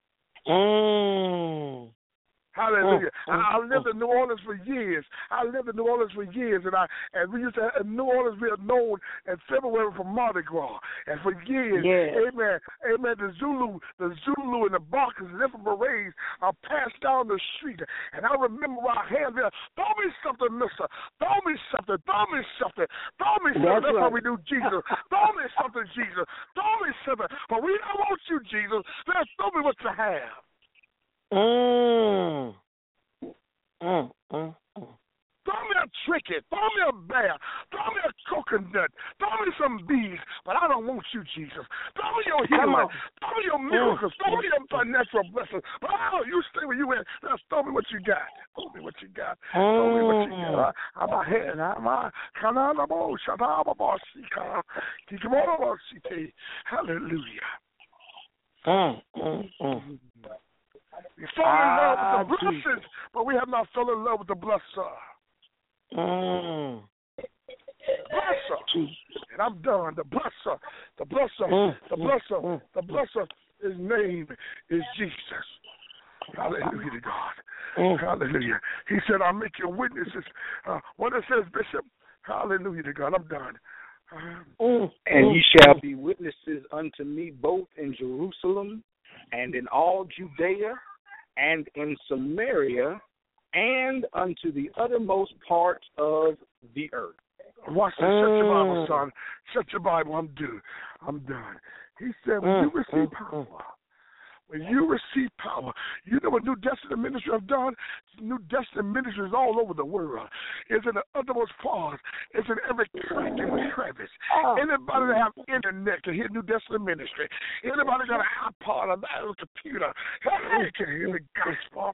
Mm. Hallelujah. Mm, I, I mm, lived in New Orleans for years. I lived in New Orleans for years, and I and we used to in New Orleans we are known in February for Mardi Gras, and for years, yes. amen, amen. The Zulu, the Zulu, and the Barkers and different berets are passed down the street, and I remember our hands there. Throw me something, Mister. Throw me something. Throw me something. Throw me something. That's That's, right. how we do Jesus. Throw me something, Jesus. Throw me something. But we don't want you, Jesus. Let's throw me what you have. Mm. Mm, mm, mm. Throw me a trinket. Throw me a bear. Throw me a coconut. Throw me some bees. But I don't want you, Jesus. Throw me your Come healing. on. Throw me your miracles. Mm, Throw me your mm, financial blessings. But oh, you stay where you at. Now throw me what you got. Throw me what you got. Throw me what you got. I'm a head. I'm a kananabo. Shatababo. Sika. Kikimobo. Site. Hallelujah. mm, mm, mm. We fall in love Ah, with the blessings, Jesus. but we have not fallen in love with the blesser. Mm. Blesser. Jesus. And I'm done. The blesser, the blesser, Mm, the mm, blesser, mm, the blesser, his name is Jesus. Hallelujah to God. mm. Hallelujah. He said, I'll make you witnesses. Uh, what it says, Bishop, hallelujah to God. I'm done. Uh, Mm, And mm, ye shall mm. be witnesses unto me both in Jerusalem and in all Judea and in Samaria and unto the uttermost part of the earth. Watch this. Shut your Bible, Mm. son. Shut your Bible. I'm done. I'm done. He said, when Mm, you receive mm, power, mm. when you receive power, you know what New Destiny Ministry have done? New Destiny Ministry is all over the world. It's in the uttermost parts. It's in every crack and crevice. Oh. Anybody that have internet can hear New Destiny Ministry. Anybody got an iPod, a computer, hey, can hear the gospel.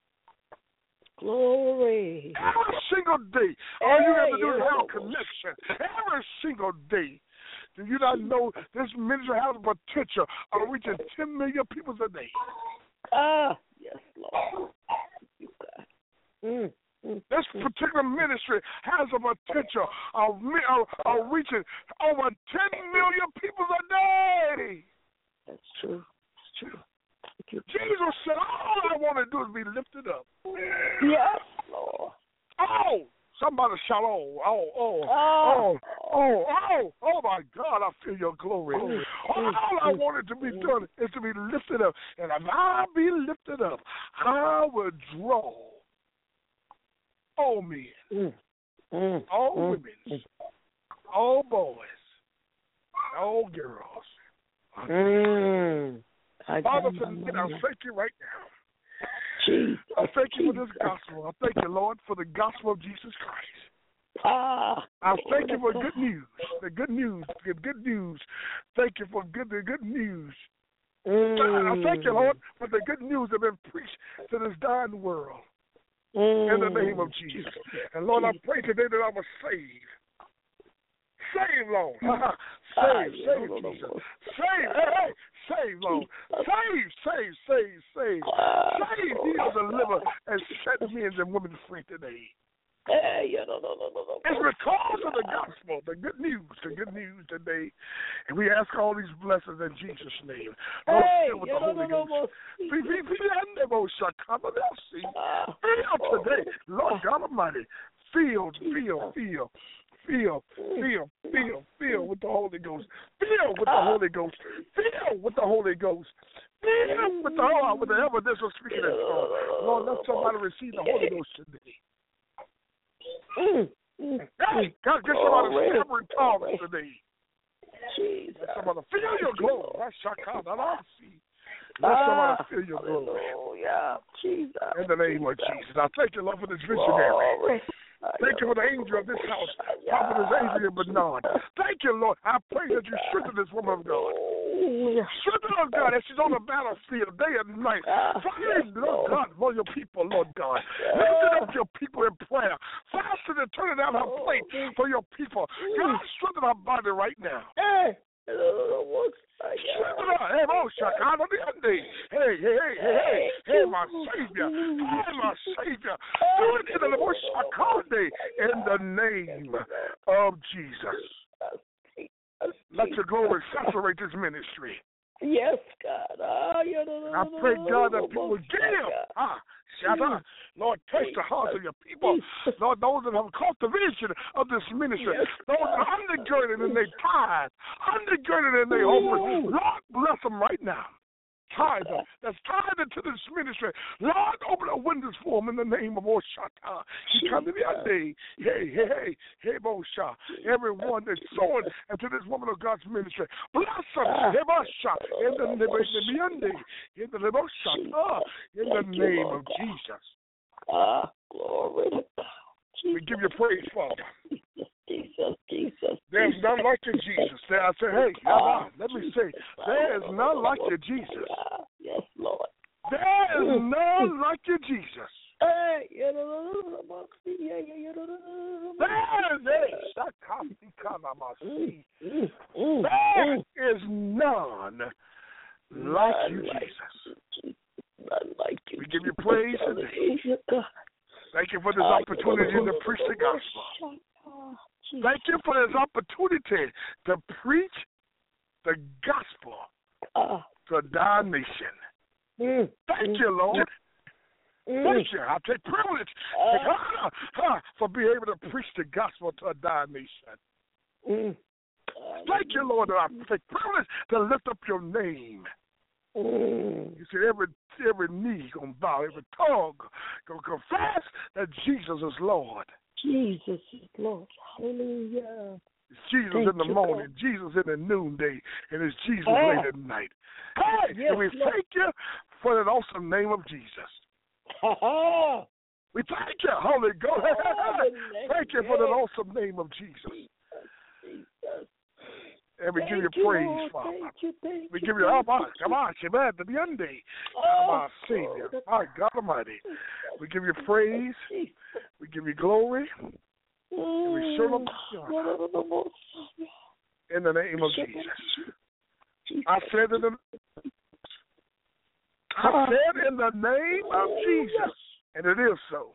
Glory. Every single day. All you have to do is Hey, have a yeah. connection. Every single day. Do you not know this ministry has a potential of reaching ten million people a day? Ah, yes, Lord. You God. Mm, mm, This mm. particular ministry has a potential of, me- of, of reaching over ten million people a day. That's true. It's true. Thank you. Jesus said, all I want to do is be lifted up. Yes, Lord. Oh, somebody shout, oh, oh, oh, Oh. oh, oh, oh, oh, my God, I feel your glory. Mm, All mm, I mm, wanted to be mm. done is to be lifted up. And if I be lifted up, I will draw all men, Mm, mm, all mm, women, mm. all boys, all girls. Mm. I Father, got my tonight, I money. thank you right now. Jesus. I thank you for this Jesus. gospel. I thank you, Lord, for the gospel of Jesus Christ. Ah, I thank you for Lord. good news. The good news. The good news. Thank you for good the good news. Mm. I thank you, Lord, for the good news that have been preached to this dying world. Mm. In the name of Jesus. And Lord, I pray today that I was saved. Save, Lord. Save, save, Jesus. Save, hey, hey, save, Lord. Save, save, save, save. Save, heal, deliver, and set men and women free today. Hey, no, no, no, no, no. It's because of the gospel, the good news, the good news today. And we ask all these blessings in Jesus' name. Lord, Hey, fill with no, the Holy no, no, Ghost. no. Be- be- be- and they both shall come and they'll see. Ah. Feel today, Lord God Almighty. Feel, feel, feel. Feel, feel, feel, feel with the Holy Ghost. Feel with the Holy Ghost. Feel with the Holy Ghost. Feel with the oh, with the evidence of speaking in tongues. Lord, let somebody receive the Holy Ghost today. Mm, mm, Hey, God, get oh, somebody really? stammering tongues today. Jesus. Let somebody feel your glory. That's Shakana. I see. Let somebody Ah, feel your glory. hallelujah. Jesus. In the name of Jesus. I thank you, Lord, for this visionary. Glory. Thank you for the angel of this house, Prophetess Adrian Bernard. Thank you, Lord. I pray that you strengthen this woman of God. Strengthen her, God, as she's on the battlefield day and night. Fighting, Lord God, for your people, Lord God. Lifting up your people in prayer. Fasting and turning down her plate for your people. God, strengthen her body right now. Hey. Strengthen her. Hey, oh, Shakana, hey, hey, hey, hey, hey, hey, my Savior. Hey, my Savior. Do it in the most Shakana, in the name of Jesus. Let your glory saturate this ministry. Yes, God. Ah, I pray, God, that people will give. Ah, shut up. Lord, touch the hearts of your people. Lord, those that have caught the vision of this ministry. Those that are undergirded in their tithe, undergirded in their hope. Lord, bless them right now. Tithe that's tied into this ministry. Lord, open the windows for them in the name of Oshata. He come to the other day. Hey, hey, hey, hey, Mosha. Everyone that's sowing into this woman of God's ministry. Bless them. Hey, Mosha. In the name of the in the in the name of Jesus. Ah, glory to God. We give you praise, Father. Jesus, Jesus. There's none like you, Jesus. There, I say, hey, ah, let me say, there is none like you, Jesus. Yes, Lord. There is none like you, Jesus. Hey, there is none like you, Jesus. None like you. We give you praise today. Thank you for this opportunity to preach the gospel. Thank you for this opportunity to preach the gospel to thy nation. Thank you, Lord. Thank you. I take privilege for being able to preach the gospel to thy nation. Thank you, Lord, that I take privilege to lift up your name. You said every every knee gonna bow, every tongue gonna confess that Jesus is Lord. Jesus is Lord. Hallelujah. It's Jesus Thank in the you, morning, God. Jesus in the noonday, and it's Jesus Ah. late at night. Hey, Yes, and we Lord. thank you for that awesome name of Jesus. Ha-ha. We thank you, Holy Ghost. Oh, Thank you for that awesome name of Jesus. Jesus. And we Thank give you you, praise, Lord. Father. Thank you, thank We you, give you, thank come on, come on, Shabbat, the Biande. Oh, My Savior, my God Almighty. We give you praise. We give you glory. And we show them in the name of Jesus. I said in the, I said in the name of Jesus. And it is so.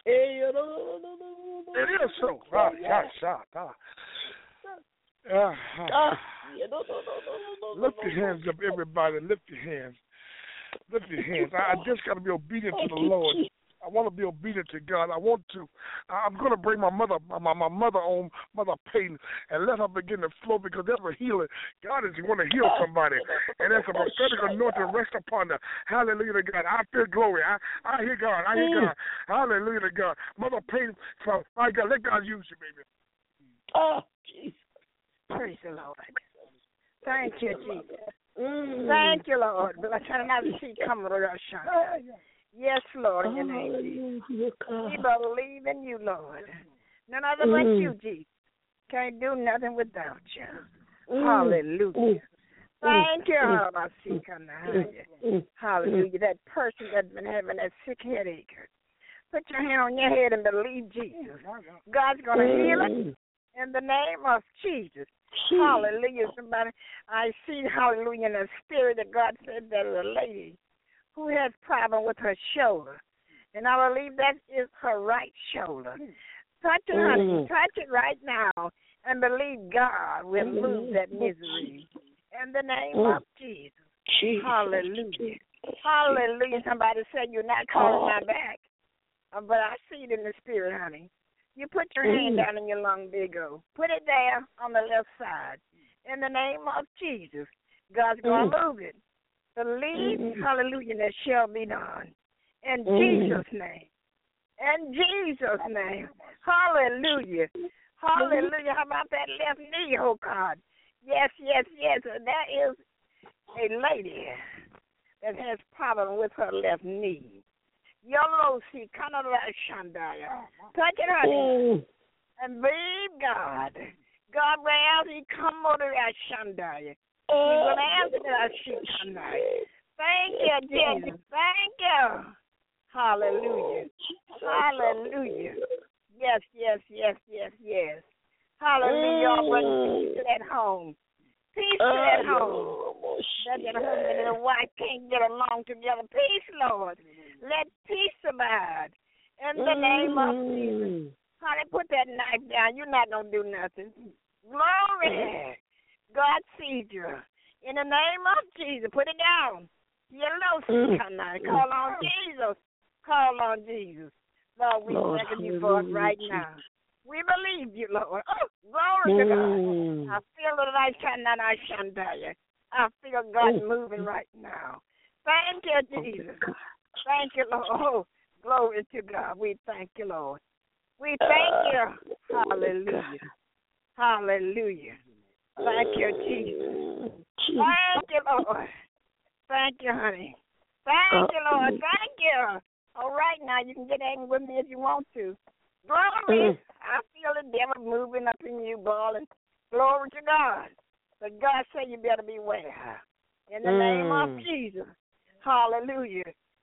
It is so. Ah, yeah, shot, ah. Ah, ah. Lift your hands up, everybody. Lift your hands. Lift your hands. I, I just got to be obedient to the Lord. I want to be obedient to God. I want to. I'm going to bring my mother, my, my mother on, Mother Payne, and let her begin to flow because that's a healing. God is going to heal somebody, and that's a prophetic anointing rest upon her. Hallelujah to God. I feel glory. I, I hear God. I hear God. Hallelujah to God. Mother Payne, my God, let God use you, baby. Oh, Jesus. Praise the Lord. Thank you, Jesus. Mm. Thank you, Lord. Bless her and I see come to our shine. Yes, Lord, in your name, Jesus. We believe in you, Lord. None other but Mm. you, Jesus. Can't do nothing without you. Mm. Hallelujah. Thank you, Mm. Hallelujah. Hallelujah. That person that's been having that sick headache. Put your hand on your head and believe Jesus. God's going to heal it in the name of Jesus. Hallelujah. Somebody, I see, hallelujah, in the spirit that God said there's a lady who has problem with her shoulder. And I believe that is her right shoulder. Touch it, honey. Mm. Touch it right now and believe God will move that misery. In the name Mm. of Jesus. Jesus. Hallelujah. Hallelujah. Somebody said you're not calling my back. Uh, but I see it in the spirit, honey. You put your hand Mm. down in your lung, big O. Put it there on the left side. In the name of Jesus, God's going to Mm. move it. Believe, Mm. hallelujah, that shall be done. In Mm. Jesus' name. In Jesus' name. Hallelujah. Hallelujah. How about that left knee, oh God? Yes, yes, yes. That is a lady that has problem with her left knee. Yellow see Canada Shandaya. Touch it, honey. And believe God. God will answer you come over that Shandaya. He will answer that Shandaya. Thank you, Jesus. Thank you. Hallelujah. Hallelujah. Yes, yes, yes, yes, yes. Hallelujah. Y'all bring peace to that home. Peace to that home. That the husband and the wife can't get along together. Peace, Lord. Let peace abide. In the name of Jesus. Honey, put that knife down. You're not going to do nothing. Glory. God sees you. In the name of Jesus, put it down. You know, call on Jesus. Call on Jesus. Lord, we Lord, thank you for it right now. We believe you, Lord. Oh, glory to God. I feel the light shining on our Shandaya. I feel God moving right now. Thank you, Jesus. Thank you, Lord. Oh, glory to God. We thank you, Lord. We thank you. Hallelujah. Hallelujah. Thank you, Jesus. Thank you, Lord. Thank you, honey. Thank you, Lord. Thank you. All right, now you can get angry with me if you want to. Glory. I feel the devil moving up in you, balling. Glory to God. But God said you better beware. In the name of Jesus. Hallelujah.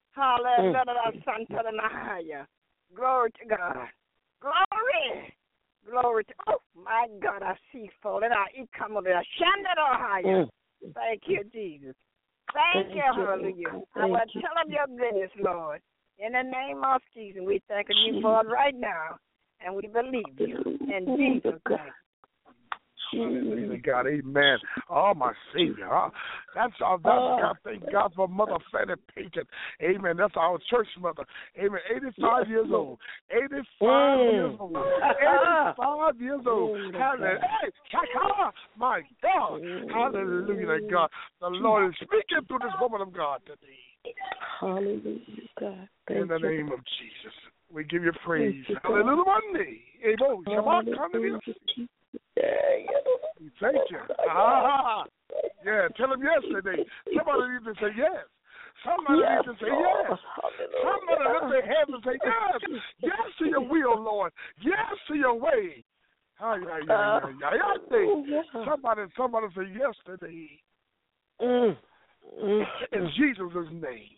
Hallelujah. Glory to God. Glory. Glory to oh my God, I see falling out. He come over there. Shandada. Thank you, Jesus. Thank, Thank you, hallelujah. Thank I will you. Tell of your goodness, Lord. In the name of Jesus, we thank you for it right now. And we believe you. In Jesus' name. Hallelujah, God, amen. Oh, my Savior. Huh? That's our, that's oh, God. Thank God for Mother Fanny Payton. Amen. That's our church mother. Amen. eighty-five yes, years old. eighty-five mm. years old. eighty-five years old. Mm. Hallelujah. Hey, my God. Mm. Hallelujah, God. The Lord is speaking to this woman of God today. Hallelujah, God. Thank In the you. name of Jesus. We give you praise. You, Hallelujah. Monday. Amen. Shabbat. Hallelujah. Thank you. Ah, yeah, tell him yes today. Somebody needs to say yes. Somebody yes, needs to say Lord. Yes. Somebody lift their hands and say yes. Yes to your will, Lord. Yes to your way. Ah, yeah, yeah, yeah, yeah, yeah. Somebody, somebody say yes today. Mm. Mm. In Jesus' name.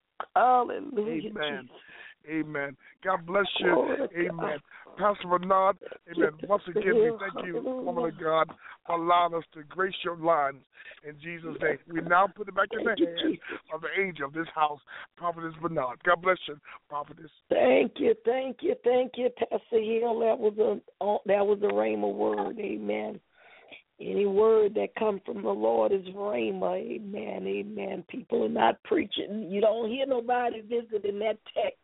Hallelujah. Amen. Amen. God bless you. Amen. Pastor Bernard, amen. Once again, we thank you, woman of God, for allowing us to grace your lines in Jesus' name. We now put it back in the hands of the angel of this house, Prophetess Bernard. God bless you, Prophetess. Thank you, thank you, thank you, Pastor Hill. That was a that was a rhema word. Amen. Any word that comes from the Lord is rhema. Amen. Amen. People are not preaching. You don't hear nobody visiting that text.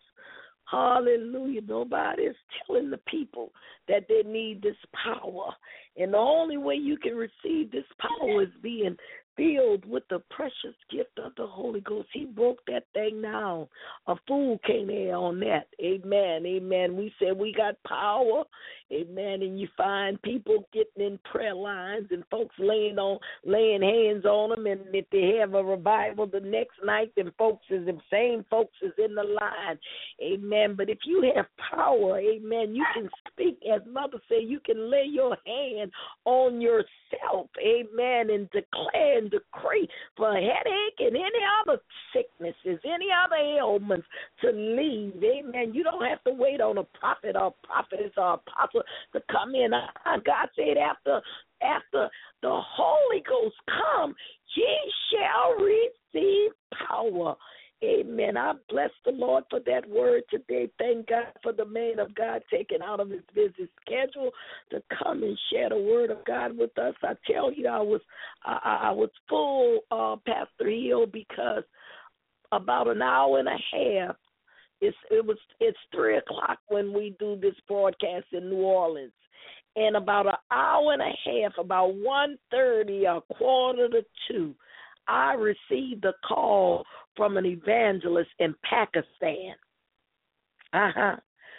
Hallelujah. Nobody is telling the people that they need this power. And the only way you can receive this power is being filled with the precious gift of the Holy Ghost. He broke that thing down. A fool can't err on that. Amen. Amen. We said we got power. Amen. And you find people getting in prayer lines and folks laying on, laying hands on them. And if they have a revival the next night, then folks is the same folks is in the line. Amen. But if you have power, amen, you can speak, as Mother said, you can lay your hand on yourself. Amen. And declare and decree for a headache and any other sicknesses, any other ailments to leave. Amen. You don't have to wait on a prophet or prophetess or apostle to come in. God said after after the Holy Ghost come, ye shall receive power. Amen. I bless the Lord for that word today. Thank God for the man of God taking out of his busy schedule to come and share the word of God with us. I tell you, I was I, I was full, uh, Pastor Hill, because about an hour and a half. It's it was it's three o'clock when we do this broadcast in New Orleans, and about an hour and a half, about one thirty, a quarter to two, I received a call from an evangelist in Pakistan. Uh huh,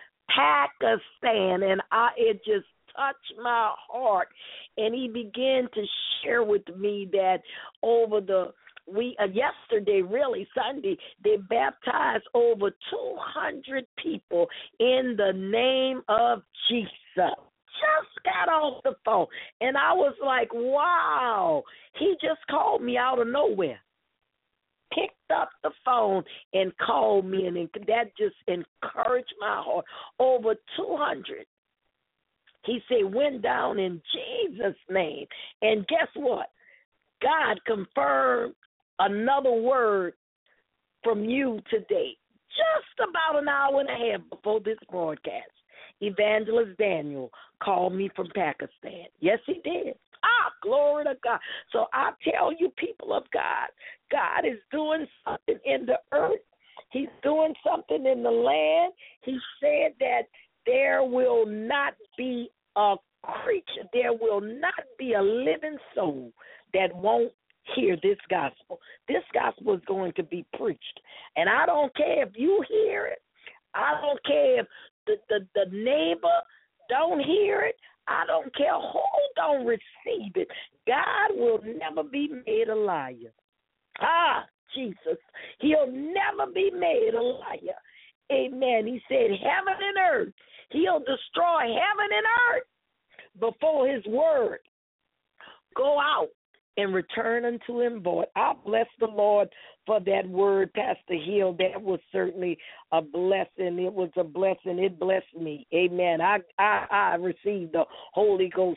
Pakistan, and I it just touched my heart, and he began to share with me that over the we uh, yesterday, really Sunday, they baptized over two hundred people in the name of Jesus. Just got off the phone, and I was like, wow. He just called me out of nowhere. Picked up the phone and called me, and that just encouraged my heart. Over two hundred. He said, went down in Jesus' name. And guess what? God confirmed another word from you today, just about an hour and a half before this broadcast. Evangelist Daniel called me from Pakistan. Yes, he did. Ah, glory to God. So I tell you, people of God, God is doing something in the earth. He's doing something in the land. He said that there will not be a creature, there will not be a living soul that won't hear this gospel. This gospel is going to be preached. And I don't care if you hear it. I don't care if the, the, the neighbor don't hear it. I don't care who don't receive it. God will never be made a liar. Ah, Jesus. He'll never be made a liar. Amen. He said heaven and earth. He'll destroy heaven and earth before his word go out and return unto him void. I bless the Lord for that word, Pastor Hill. That was certainly a blessing. It was a blessing. It blessed me. Amen. I I, I received the Holy Ghost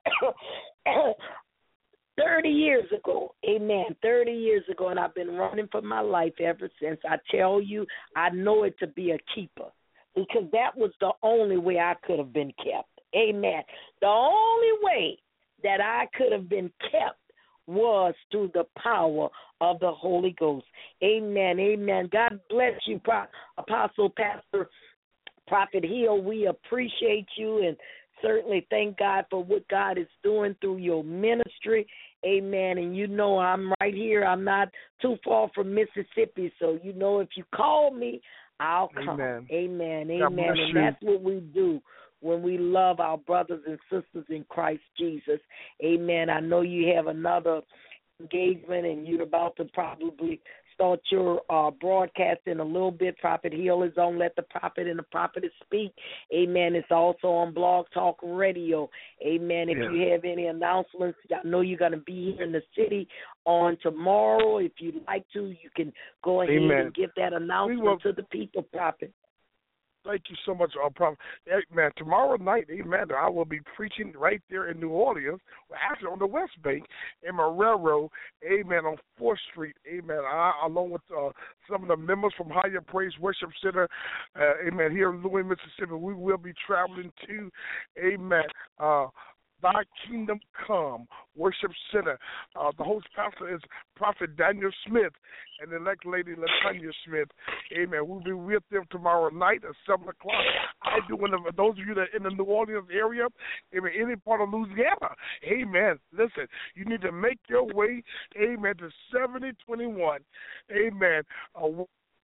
thirty years ago. Amen. thirty years ago, and I've been running for my life ever since. I tell you, I know it to be a keeper because that was the only way I could have been kept. Amen. The only way that I could have been kept was through the power of the Holy Ghost. Amen. Amen. God bless you, Apostle Pastor Prophet Hill. We appreciate you and certainly thank God for what God is doing through your ministry. Amen. And you know I'm right here. I'm not too far from Mississippi, so you know if you call me, I'll come. Amen. Amen. Amen. And that's what we do when we love our brothers and sisters in Christ Jesus. Amen. I know you have another engagement and you're about to probably start your uh, broadcast in a little bit. Prophet Hill is on Let the Prophet and the Prophetess Speak. Amen. It's also on Blog Talk Radio. Amen. If yeah. you have any announcements, I know you're going to be here in the city on tomorrow. If you'd like to, you can go ahead Amen. and give that announcement will, to the people, Prophet. Thank you so much, uh, Prophet. Amen. Tomorrow night, amen, I will be preaching right there in New Orleans, actually on the West Bank, in Marrero, amen, on fourth Street, amen, I, along with uh, some of the members from Higher Praise Worship Center, uh, amen, here in Louis, Mississippi. We will be traveling to, amen, uh, Thy Kingdom Come Worship Center. Uh, the host pastor is Prophet Daniel Smith and the elect lady LaTanya Smith. Amen. We'll be with them tomorrow night at seven o'clock. I do want to, those of you that are in the New Orleans area, amen, any part of Louisiana, amen. Listen, you need to make your way, amen, to seventy twenty-one. Amen. Uh,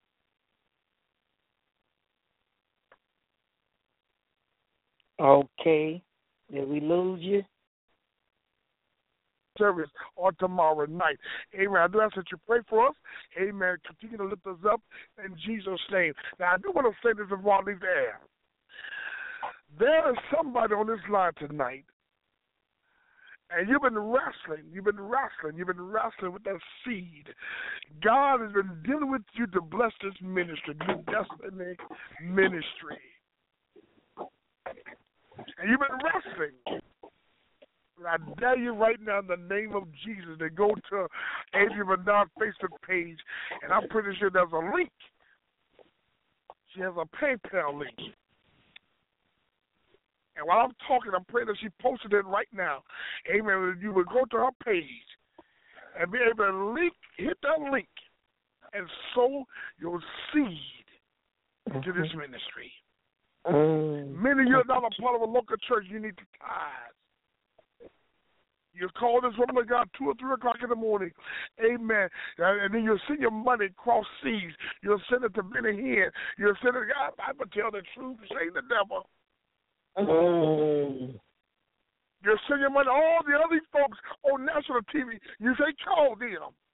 okay. Did we lose you? Service on tomorrow night. Amen. I do ask that you pray for us. Amen. Continue to lift us up in Jesus' name. Now, I do want to say this before I leave the air. There is somebody on this line tonight, and you've been wrestling. You've been wrestling. You've been wrestling with that seed. God has been dealing with you to bless this ministry, New Destiny Ministry. And you've been wrestling. And I dare you right now in the name of Jesus to go to Adrienne Bernard Facebook page, and I'm pretty sure there's a link. She has a PayPal link. And while I'm talking, I'm praying that she posted it right now. Amen. You will go to her page and be able to link, hit that link and sow your seed into this ministry. Mm. Many of you are not a part of a local church. You need to tithe. You call this woman of God two or three o'clock in the morning. Amen. And then you'll send your money across seas. You'll send it to Benny Hinn. You'll send it to God. I will tell the truth, say the devil. Mm. You'll send your money to all the other folks on national T V. You say, call them.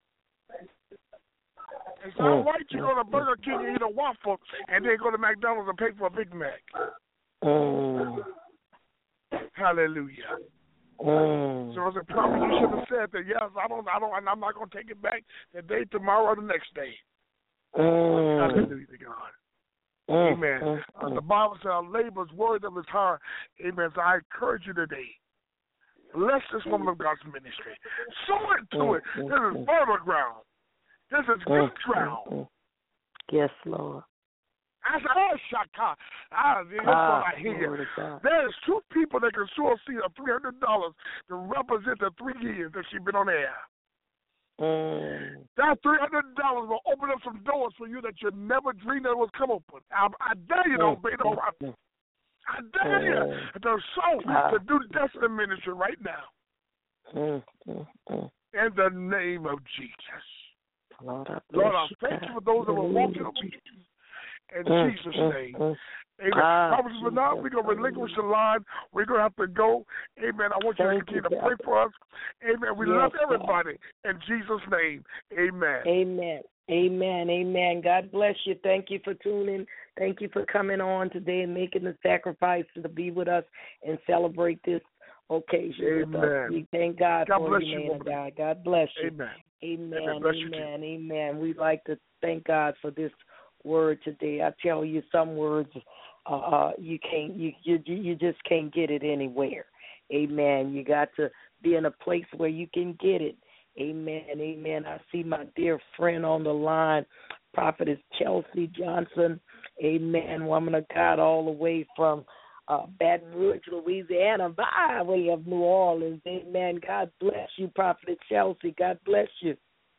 It's all right to go to Burger King and eat a waffle and then go to McDonald's and pay for a Big Mac. Mm. Hallelujah. Mm. So as a prophet, you should have said that. Yes, I don't, I don't, and I'm not going to take it back today, tomorrow, or the next day. Mm. Hallelujah to God. Mm. Amen. Mm. Uh, the Bible says, "Our labor is worthy of His heart." Amen. So I encourage you today. Bless this woman of God's ministry. Sow into Mm. it. This is fertile ground. This is good ground. Mm. Yes, Lord. I said, oh, Shaka. Ah, that's Ah, what I hear. glory to God. There's two people that can sow a seed of three hundred dollars to represent the three years that she's been on air. Mm. That three hundred dollars will open up some doors for you that you never dreamed that was come open. I, I dare you to obey the prophet. I dare you to sow Ah. to do Destiny Ministry right now. Mm. Mm. Mm. In the name of Jesus. Lord, I bless Lord, I you, thank God. you for those that will walk in Hallelujah. obedience. In Mm. Jesus' Mm. name. Mm. Amen. Ah, Prophet Bernard, Jesus. we're going to relinquish the line. We're going to have to go. Amen. I want you Thank to continue you, to pray God. for us. Amen. We Yes, love God. everybody. In Jesus' name. Amen. Amen. Amen. Amen. God bless you. Thank you for tuning. Thank you for coming on today and making the sacrifice to be with us and celebrate this occasion with us. Amen. We thank God, God for bless you, you, man of woman. God. God bless you. Amen. Amen. Amen. Bless you too. Amen. Amen. We'd like to thank God for this word today. I tell you, some words uh, uh you can't you, you you just can't get it anywhere. Amen. You got to be in a place where you can get it. Amen. Amen. I see my dear friend on the line, Prophetess Chelsea Johnson. Amen. Woman of God, all the way from uh, Baton Rouge, Louisiana, by way of New Orleans. Amen. God bless you, Prophetess Chelsea. God bless you.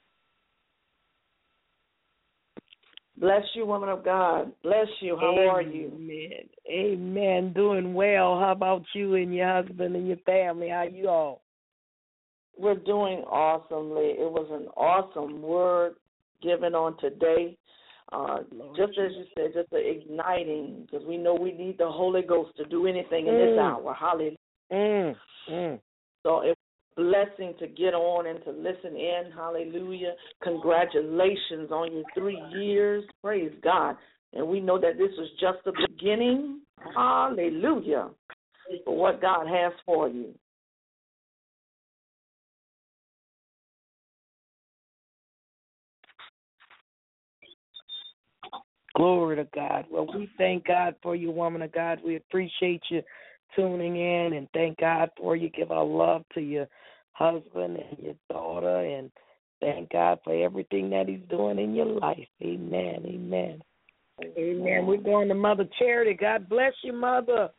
Bless you, woman of God. Bless you. How Amen. are you? Amen. Doing well. How about you and your husband and your family? How you all? We're doing awesomely. It was an awesome word given on today. Uh, just as you said, just the igniting, because we know we need the Holy Ghost to do anything in this Mm. hour. Hallelujah. Mm. Mm. So it's a blessing to get on and to listen in. Hallelujah. Congratulations on your three years. Praise God. And we know that this is just the beginning. Hallelujah. For what God has for you. Glory to God. Well, we thank God for you, woman of God. We appreciate you tuning in and thank God for you. Give our love to your husband and your daughter and thank God for everything that he's doing in your life. Amen. Amen. Amen. We're going to Mother Charity. God bless you, Mother.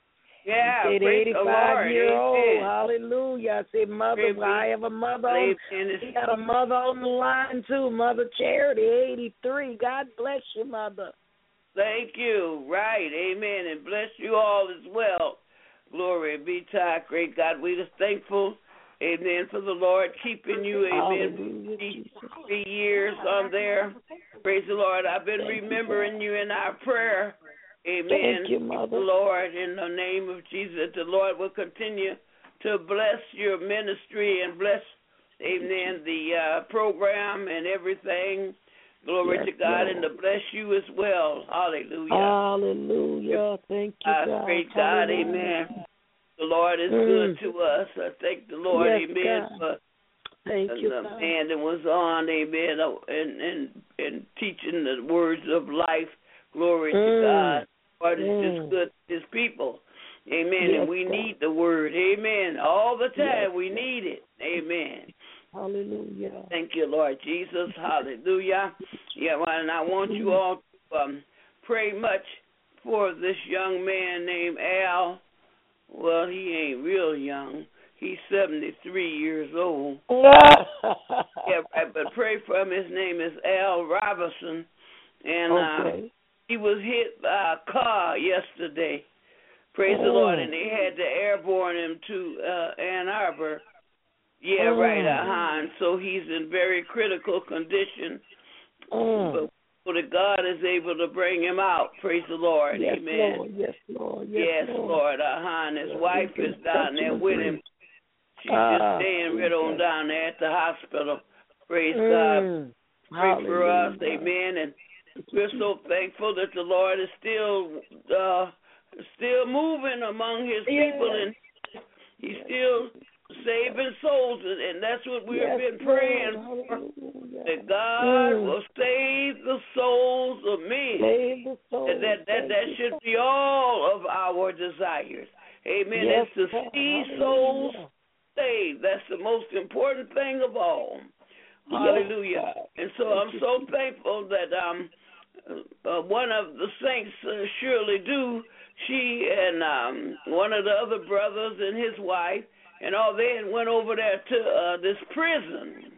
Yeah, You said praise the eighty-five Lord. year old. Amen. Hallelujah. I said, Mother, Praise I have a mother on. Amen. We got a mother on the line, too. Mother Charity, eighty-three. God bless you, Mother. Thank you. Right. Amen. And bless you all as well. Glory be to our great God. We are thankful, amen, for the Lord keeping you, amen, Hallelujah, three, Jesus. three years on there. Praise the Lord. I've been Thank you, remembering you in our prayer. Amen. Thank you, Mother. Lord, in the name of Jesus, the Lord will continue to bless your ministry and bless, amen, the uh, program and everything. Glory Yes, to God, Lord. and to bless you as well. Hallelujah. Hallelujah. Thank you, Uh, God. great God, Hallelujah. amen. The Lord is Mm. good to us. I thank the Lord, Yes, amen, God. for Thank you, the God. man that was on, amen, oh, and, and, and teaching the words of life. Glory to Mm. God. God is Mm. just good to his people. Amen. Yes, and we God. need the word. Amen. All the time Yes. we need it. Amen. Hallelujah. Thank you, Lord Jesus. Hallelujah. Yeah, well, and I want you all to um, pray much for this young man named Al. Well, he ain't real young. He's seventy-three years old. Yeah, right, but pray for him. His name is Al Robinson. And Okay. uh, he was hit by a car yesterday. Praise the Oh. Lord. And they had to airborne him to uh, Ann Arbor. Yeah, Oh. right, uh-huh. And so he's in very critical condition. Mm. But the God is able to bring him out. Praise the Lord. Yes, Amen. Lord. Yes, Lord. Yes, Yes, Lord. Lord. Uh-huh. And his Lord, wife we can is down touch there and with agree. him. She's Ah, just staying right on Jesus. down there at the hospital. Praise Mm. God. Pray for us. Hallelujah. Amen. And we're so thankful that the Lord is still uh, still moving among His Yes. people, and He's still saving souls, and, and that's what we've Yes, been praying Lord. for. Hallelujah. That God Mm. will save the souls of men. Save the soul. And that that, Thank that you, should Father. be all of our desires. Amen. Yes, It's to Lord. see Hallelujah. souls saved. That's the most important thing of all. Yes, Hallelujah. God. And so Thank I'm you, so Jesus. thankful that um uh, one of the saints, uh, Shirley Do, she and um one of the other brothers and his wife and all, they had went over there to uh, this prison.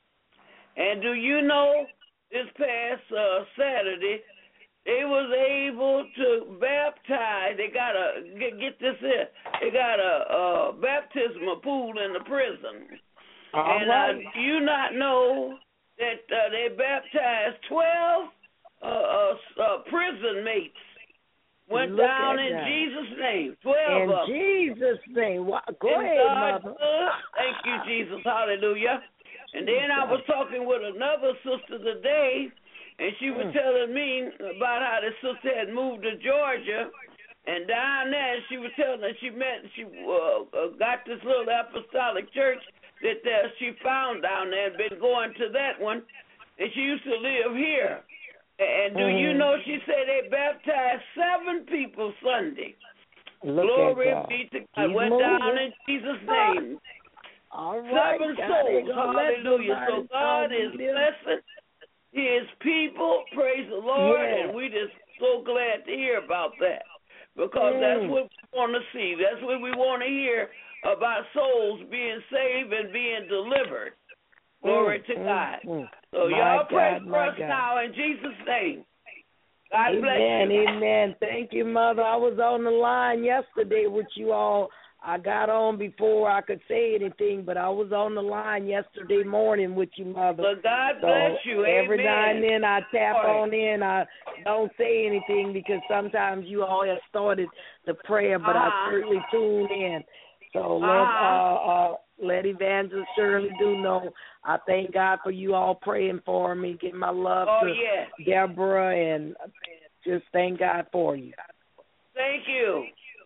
And do you know, this past uh, Saturday, they was able to baptize. They got a get, get this here. They got a, a baptismal pool in the prison. All and right. uh, do you not know that uh, they baptized twelve uh, uh, uh, prison mates? Went Look down at in that. Jesus' name. Twelve In of them. Jesus' name. Wha- Go And ahead, God Mother. good. Thank you, Jesus. Hallelujah. And then I was talking with another sister today, and she was Mm. telling me about how the sister had moved to Georgia, and down there she was telling her she met, she uh, uh, got this little apostolic church that uh, she found down there, and been going to that one, and she used to live here. And do you Mhm. know, she said they baptized seven people Sunday. Look Glory at God. be to God. He's Went down moving. in Jesus' name. All right. Seven God ain't souls. gonna let Hallelujah. So nobody God tell is me this. blessing His people. Praise the Lord. Yes. And we just so glad to hear about that. Because that's Mm. what we want to see. That's what we want to hear about souls being saved and being delivered. Glory Mm, to mm, God. mm. So My y'all pray God, for my us God. now in Jesus' name. God bless Amen, you. amen. Thank you, Mother. I was on the line yesterday with you all. I got on before I could say anything, but I was on the line yesterday morning with you, Mother. Well, God So bless you. every Amen. now and then I tap All right. on in. I don't say anything because sometimes you all have started the prayer, but Uh-huh. I certainly tune in. So let Uh-huh. uh, uh, let Evangelist Shirley do know. I thank God for you all praying for me. Give my love Oh, to yes. Deborah, and just thank God for you. Thank you.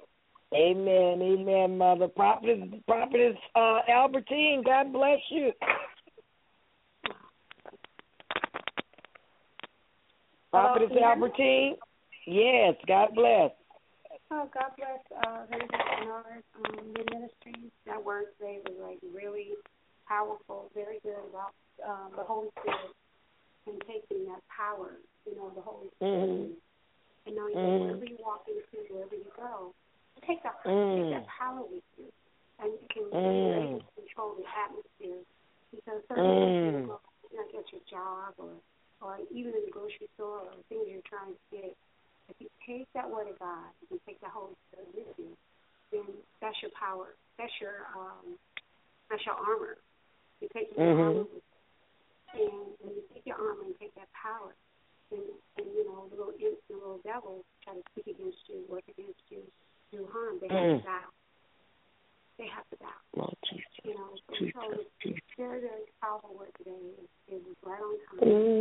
Amen, amen, Mother. Prophetess, Prophetess uh, Albertine, God bless you. Prophetess Hello, can you Albertine? Yes, God bless. Oh, God bless uh, Lady Bernard, um, your ministry. That word today was like really powerful, very good about um, the Holy Spirit and taking that power, you know, the Holy Spirit. Mm-hmm. And knowing Mhm. that wherever you walk into, wherever you go, take that, Mm. take that power with you. And you can Mm. be able to control the atmosphere. Because certain Mm. things you go, like at your job or, or even in the grocery store or things you're trying to get, if you take that word of God and take the Holy Spirit with you, then that's your power. That's your um, that's your armor. You take your Mhm. armor with you. And when you take your armor and take that power, and, and you know, the little imps and the little devils try to speak against you, work against you, do harm, they have Mm. to bow. They have to bow. Oh, Jesus. You know, so, Jesus, so it's Jesus. very, very powerful word today. It, it was right on time.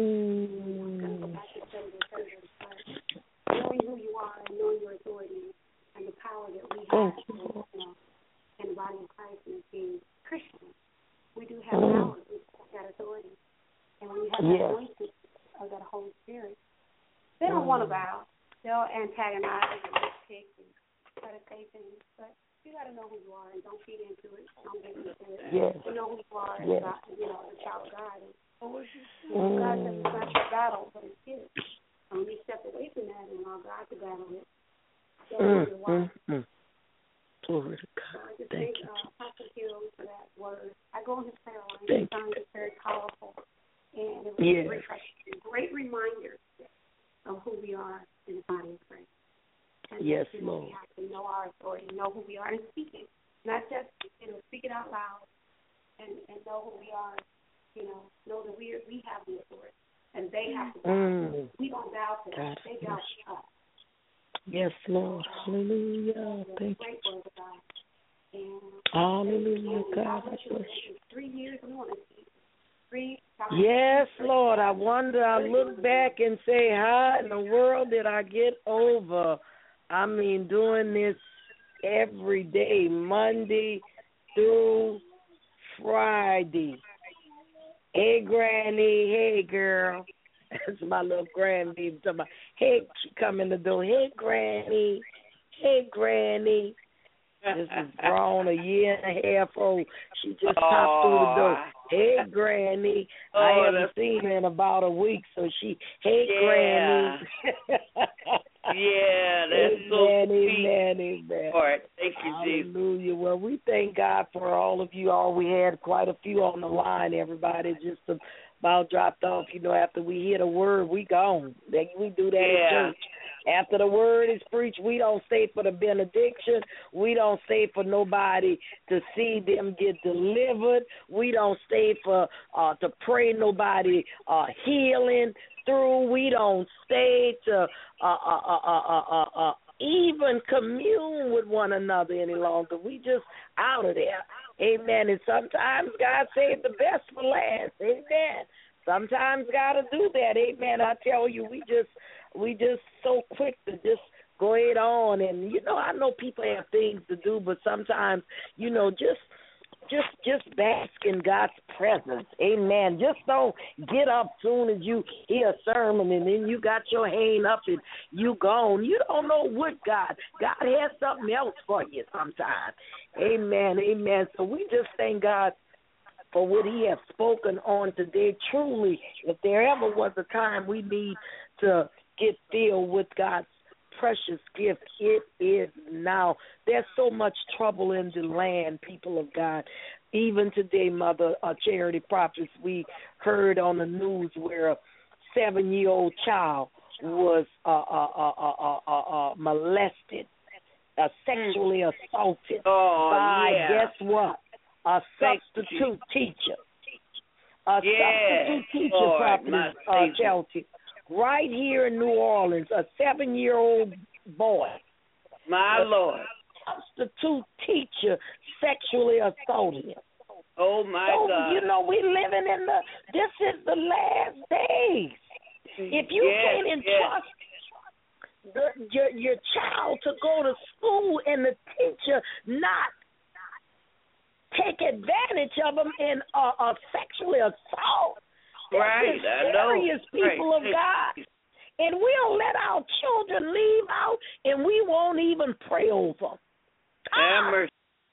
Mm. I'm going to go back to study the third verse. Knowing who you are and knowing your authority and the power that we have, Thank you, Lord. you know, in the body of Christ and being Christians, we do have Mm. power. We have that authority. And when you have that Yes. anointing of that Holy Spirit, they don't want to bow. They'll antagonize and nitpick and try to say things. But you got to know who you are and don't feed into it. Don't get into it. Yes. You know who you are Yes. and God, you know, the child of God. And, you Mm. know, God says it's not your battle, but it's His. And when you step away from that and allow God to battle it, don't Mm. wonder why. Mm. Mm. Glory to So God. I just Thank thank you. uh, Pastor Hill for that word. I go on his prayer line. Thank I find it very powerful. And it was Yes. a refreshing, great reminder of who we are in the body of Christ. And Yes, that, you know, Lord. we have to know our authority, know who we are, and speak it. Not just, you know, speak it out loud and, and know who we are, you know, know that we, we have the authority. And they have to bow. Mm. We don't bow to them. God They bless bow you. to us. Yes, Lord. Hallelujah. It's a Thank great you. word of God. And Hallelujah. and God bless you. bless you. Three years, we want to see three, God Yes, Lord. I wonder, I look back and say, how in the world did I get over? I mean, doing this every day, Monday through Friday. Hey, Granny. Hey, girl. That's my little grandbaby. Talking about, hey, she come in the door. Hey, Granny. Hey, Granny. This is grown, a year and a half old. She just popped through the door. Hey, Granny. Oh, I haven't seen her in about a week, so she, hey, yeah. Granny. Yeah, that's hey, so Granny, sweet. Granny, Granny. All right, thank you, Jesus. Hallelujah. Well, we thank God for all of you. All we had quite a few on the line, everybody. Just about dropped off. You know, after we hear the word, we gone. We do that Yeah. in church. After the word is preached, we don't stay for the benediction. We don't stay for nobody to see them get delivered. We don't stay for uh, to pray nobody uh, healing through. We don't stay to uh, uh, uh, uh, uh, uh, even commune with one another any longer. We just out of there. Amen. And sometimes God saved the best for last. Amen. Sometimes God will do that. Amen. I tell you, we just we just so quick to just go ahead on. And, you know, I know people have things to do, but sometimes, you know, just just just bask in God's presence. Amen. Just don't get up soon as you hear a sermon and then you got your hand up and you gone. You don't know what God, God has something else for you sometimes. Amen. Amen. So we just thank God for what he has spoken on today. Truly, if there ever was a time we need to get filled with God's precious gift, it is now. There's so much trouble in the land, people of God. Even today, Mother uh, Charity Prophets, we heard on the news where a seven-year-old child was uh, uh, uh, uh, uh, uh, molested, uh, sexually assaulted oh, by, yeah. guess what, a substitute teacher. A yeah. substitute teacher, Lord, Prophet uh, Chelsea. Right here in New Orleans, a seven-year-old boy, my Lord, substitute teacher sexually assaulted him. Oh my so, God! You know, we living in the. This is the last days. If you yes, can't entrust yes. the, your your child to go to school and the teacher not take advantage of them in a, a sexually assault. Right, This is serious, people right. of God. And we'll let our children leave out, and we won't even pray over them. Have mercy.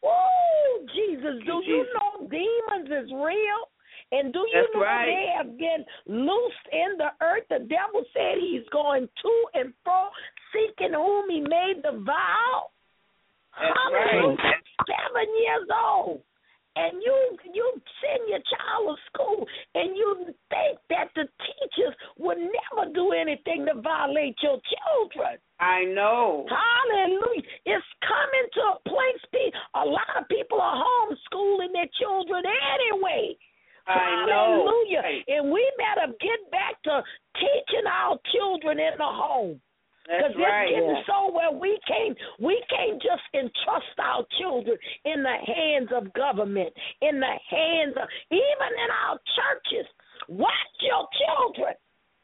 Oh, Jesus, do Jesus. you know demons is real? And do you That's know right. they have been loosed in the earth? The devil said he's going to and fro, seeking whom he made the vow. That's Hallelujah. right. Seven years old. And you you send your child to school, and you think that the teachers would never do anything to violate your children. I know. Hallelujah. It's coming to a place, a lot of people are homeschooling their children anyway. I know. Hallelujah. Right. And we better get back to teaching our children in the home. That's Because right. it's getting Yeah. so where we can't we can't just entrust our children in the hands of government, in the hands of even in our churches. Watch your children.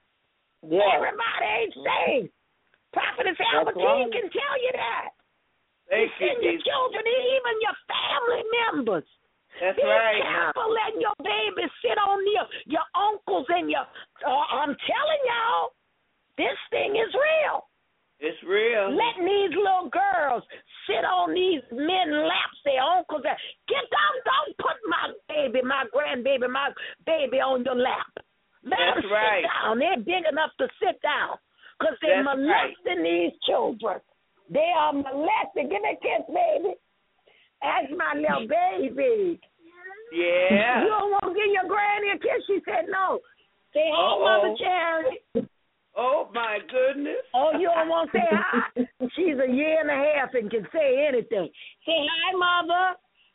Yeah. Everybody ain't saved. Prophetess Albertine right. can tell you that. Thank you send you, your children, even your family members. That's Be right. careful letting your babies sit on your your uncles and your. Uh, I'm telling y'all, this thing is real. It's real. Letting these little girls sit on these men laps, their uncles. Get down, don't put my baby, my grandbaby, my baby on your lap. Let That's them right. sit down. They're big enough to sit down because they're That's molesting these children. They are molesting. Give me a kiss, baby. That's my little baby. Yeah. You don't want to give your granny a kiss? She said no. Say hi, Uh-oh. Mother Charity. Oh, my goodness. Oh, you don't want to say hi? She's a year and a half and can say anything. Say hi, Mother.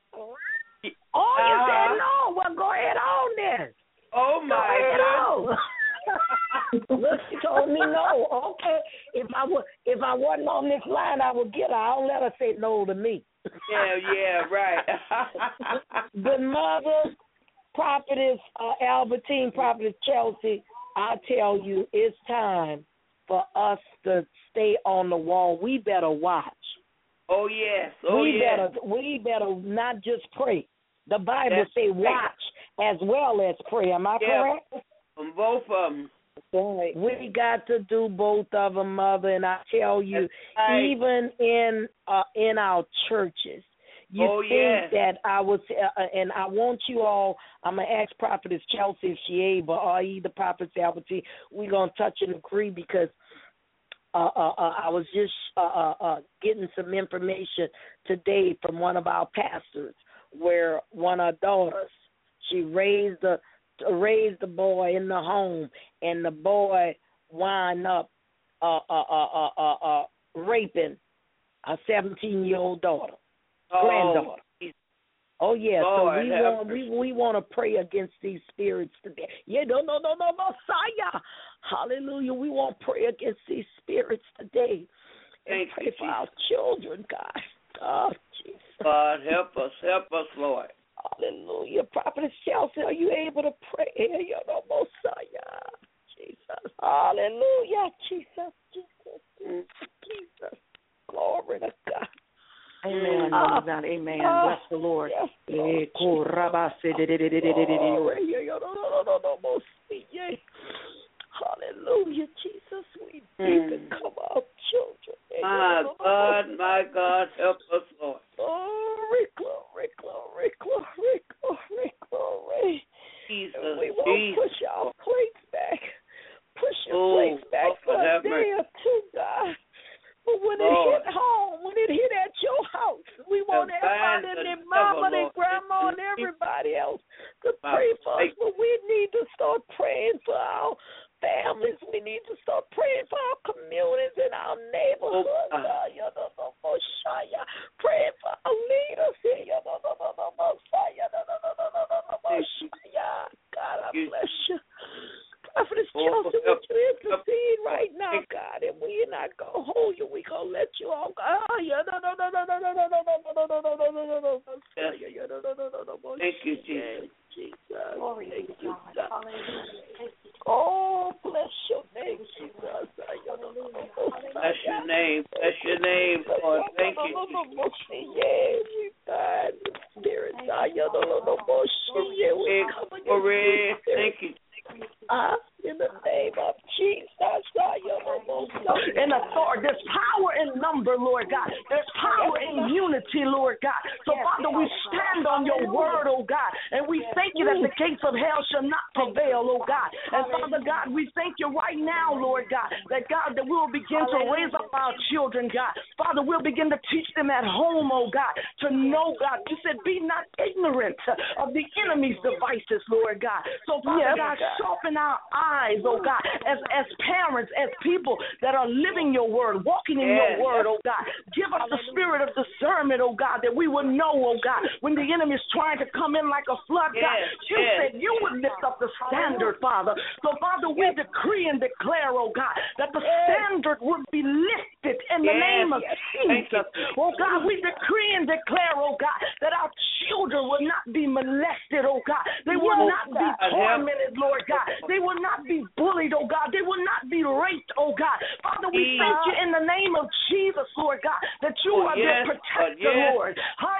Oh, you uh, said no. Well, go ahead on then. Oh, Go my ahead goodness. on. Look, she told me no. Okay. If I, w- if I wasn't on this line, I would get her. I don't let her say no to me. Yeah, yeah, right. But, Mother, Prophetess uh, Albertine, Prophetess Chelsea, I tell you, it's time for us to stay on the wall. We better watch. Oh, yes. Oh, we yes. better we better not just pray. The Bible That's say right. watch as well as pray. Am I Yeah. correct? From both of them. Right. We got to do both of them, Mother. And I tell you, right. even in uh, in our churches, you oh, think yes. that I was, uh, and I want you all, I'm going to ask Prophetess Chelsea if she able, or either Prophetess Albertine, we're going to touch and agree because uh, uh, uh, I was just uh, uh, uh, getting some information today from one of our pastors where one of our daughters, she raised the raised the boy in the home, and the boy wound up uh, uh, uh, uh, uh, uh, raping a seventeen-year-old daughter, oh, granddaughter. Oh yeah, Lord, so we want we we want to pray against these spirits today. Yeah, no, no, no, no, Messiah, hallelujah. We want to pray against these spirits today and Thank pray you, for Jesus. our children, God. Oh Jesus. God, help us, help us, Lord. Hallelujah. Prophetess Chelsea, are you able to pray? You know, Messiah. Jesus. Hallelujah. Jesus. Jesus. Jesus. Jesus. Glory to God. Amen. Uh, Mother God. Amen. uh, Bless the Lord. Yes, Eh, Lord. korabase de de de de de de de de. Hallelujah, Jesus. We Mm. need to come out, children. My God, my God, help us, Lord. Glory, glory, glory, glory, glory, glory. Jesus, And we won't Jesus. push our plates back. Push your Oh, plates back Lord, for a have day mercy. or two, God. But when Lord. it hit home, when it hit at your house, we want Bind everybody and the their mama, devil, their Lord. grandma, and everybody else to My pray for us. faith. But we need to start praying for our families. We need to start praying for our communities and our neighborhoods. Oh, God. Uh, you know, no, no, Shia. Praying for our leaders here. You know, no, no, no, no, Shia. No, no, no, no, no, no, no, no, Shia. God, I You- bless you. Prophetess Oh, Chelsea, help- would you intercede right now, God? And we're not going to hold you. We're going to let you all go. Ah, yeah, no, no, no, no, no, no, no, no, no, no, no, no, no, no, no, no, no. Yes. Yeah, yeah, no, no, no, no, no, no. Thank you, Jesus. Jesus. Glory Thank to you, God. God. Hallelujah. Thank you. Oh, bless your name, Jesus. Ah, yeah, no, no, no, no, Bless your name, bless your name, Lord. Thank you, Jesus. Yeah, God, Spirit. Ah, yeah, no, no, no, no, yeah, we Big come against glory. you, Spirit. Thank you. Ah, in the name of Jesus. Ah, yeah, no, no, no. In authority, there's power in number, Lord God. There's power in unity, Lord God. So, Father, we stand on your word, oh God, and we thank you that the gates of hell shall not prevail, oh God. And Father God, we thank you right now, Lord God, that God, that we'll begin to raise up our children, God. Father, we'll begin to teach them at home, oh God, to know, God. You said, be not ignorant of the enemy's devices, Lord God. So, Father God, sharpen our eyes, oh God, as, as parents, as people that are living your word, walking in Yes. your word, oh God. Give us the spirit of discernment, oh God, that we would know, oh God, when the enemy is trying to come in like a flood, God. Yes. You Yes. said you would lift up the standard, Father. So, Father, we decree and declare, oh God, that the standard would be lifted in the Yes. name of Thank you. Jesus. Oh God, we decree and declare, oh God, that our children will not be molested, oh God. They will Yes, not be God. tormented, Lord God. They will not be bullied, oh God. They will not be raped, oh God. Father, we Jesus. thank you in the name of Jesus, Lord God, that you Oh, are yes, their God, protector, yes. Lord.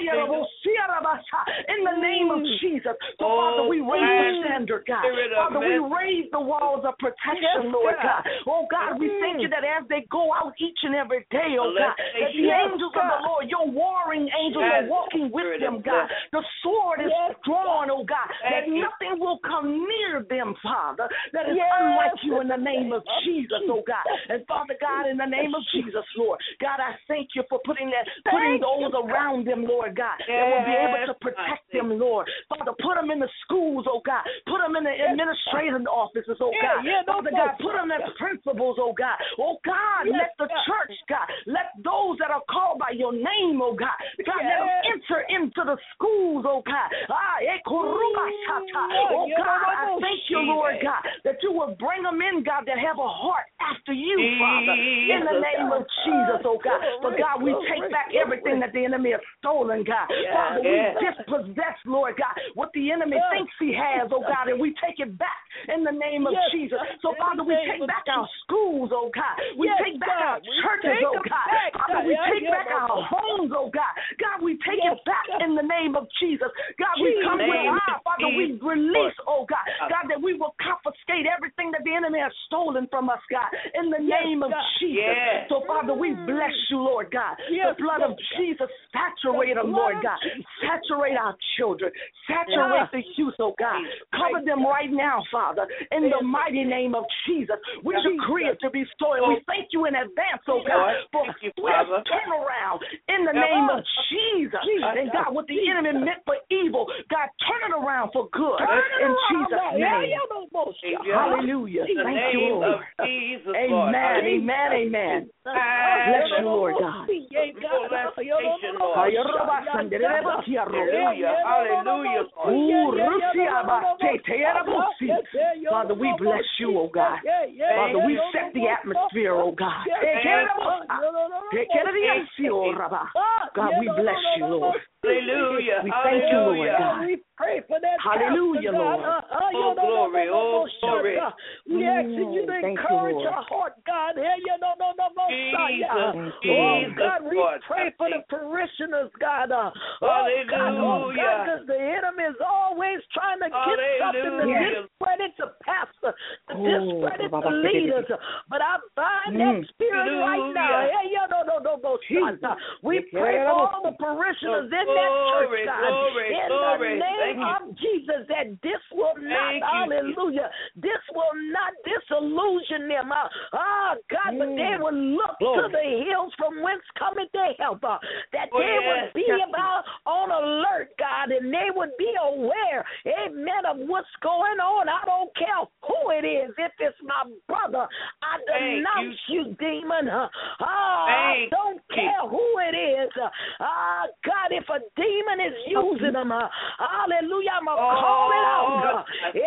In the name of Jesus. So, Oh, Father, we raise God. the standard, God. Spirit of Father, we mercy. raise the walls of protection, Yes, Lord God. God. Oh, God, we thank you that as they go out each and every day, oh God, that the Yes, angels of the Lord, your warring angels Yes, are walking with Spirit them, of God. mercy. The sword is Yes, drawn, oh God, that Thank you. nothing will come near them, Father, that is Yes, unlike you in the name of of Jesus, oh God. And Father God, in the name of Jesus, Lord, God, I thank you for putting that, putting those around them, Lord God, that will be able to Yes, protect I them, Lord. Father, put them in the schools, oh God. Put them in the administrative offices, oh Yeah, God. yeah, no Father more. God, put them as principals, oh God. Oh God, Yes, let the God. church, God, let those that are called by your name, oh God, God, let them Yes. enter into the schools, oh God. Ah, eh, kurubashata. Mm, Oh yeah, God, no, no, I no, thank you, Jesus. Lord God, that you will bring them in, God, that have a heart after you, Father, in the name of Jesus, oh God. But God, we take back everything that the enemy has stolen, God. Father, we dispossess, Lord God, what the enemy thinks he has, oh God, and we take it back in the name of Jesus. So, Father, we take back our schools, oh God. We take back our churches, oh God. Father, we take back our homes, oh God. God, we take it back in the name of Jesus. God, we come with our, Father, we release, oh God, God, that we will confiscate everything that the enemy has stolen from us, God, in the name of Jesus. So, Father, we bless you, Lord God. The blood of Jesus, saturate them, Lord God. Saturate our children. Saturate the youth, oh God. Cover them right now, Father, in the mighty name of Jesus. We decree it to be so, and we thank you in advance, oh God, for a swift turnaround in the name of Jesus. And God, what the enemy meant for evil, God, turn it around for good in Jesus' name. Hallelujah. Thank you, Lord. Amen, amen, amen. Bless you, Lord God. Father, we bless you, oh God. Father, we set the atmosphere, oh God. God, we bless you, Lord. Hallelujah. We thank you, Lord God. We pray for that. Hallelujah, Lord. Oh, glory. Oh, glory. We ask you to encourage our heart, God. Oh, God, we pray for the parishioners, God. Oh, God, because the enemy is always trying to get something to discredit the pastor, to discredit the leaders. But I bind that spirit right now. We pray for all the parishioners in that church, God. In the name of Jesus, that this will not, hallelujah, this will not disillusion them. Oh, God, but they will look to the hills from whence cometh their help. That they would be about on alert, God, and they would be aware, amen, of what's going on. I don't care who it is. If it's my brother, I denounce you, demon. Oh, I don't care who it is. Ah, God, if a demon is using them, hallelujah, I'm going to call it out.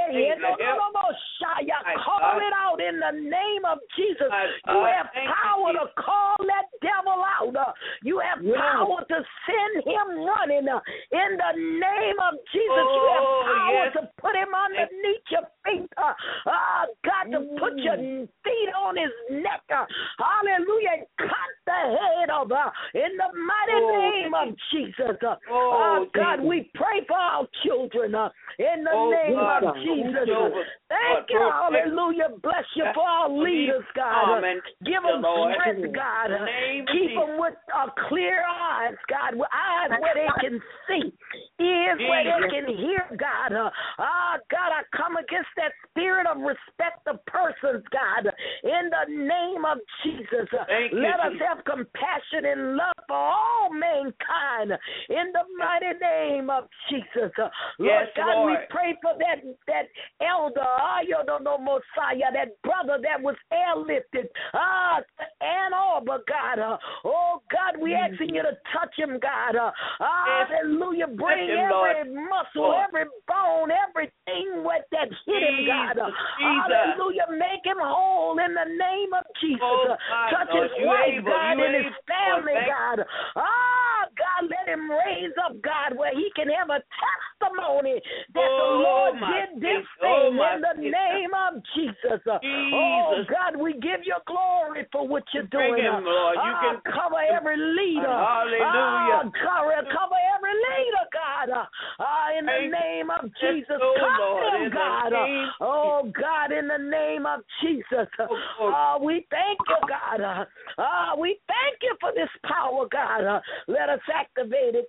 Call it out in the name of Jesus. You have power to call that devil out. You have power to send him running in the name of Jesus. You have power to put him underneath your feet. Uh, God, to put your feet on his neck. Hallelujah. And cut the head of her in the mighty name of Jesus. Uh, God, we pray for our children uh, in the oh, name God. of Jesus. Thank you, hallelujah. Bless you for our leaders, God. Uh, give them strength, God. Uh, keep them with uh, clear eyes, God, with eyes where they can see, ears where they can hear, God. Uh, ah, God, I come against that spirit of respect of persons, God, in the name of Jesus. Uh, let us have compassion and love for all mankind in the mighty name of Jesus. Uh, Lord yes, God, Lord. we pray for that that elder, uh, you don't know Messiah, that brother that was airlifted, uh, Ann Arbor, God. Uh, oh, God, we mm-hmm. asking you to touch him, God. Uh, yes. Hallelujah. Bring him, every Lord. muscle, Lord. every bone, everything with that hit him, God. Uh, hallelujah. Make him whole in the name of Jesus. Oh, uh, touch Lord. his you wife, able. God, you and his family, God. Ah, oh, God, let him raise up, God, where he can have a testimony that oh, the Lord did this thing oh, in the name of Jesus. Jesus. Oh, God, we give you glory for what you're doing. Him, Lord. You uh, can cover every leader. Hallelujah. Uh, cover, cover every leader, God. Uh, in the name of Jesus. So, cover them, God. Uh, oh, God, in the name of Jesus. Uh, we thank you, God. Uh, uh, we thank you for this power, God. Uh, let us activate it.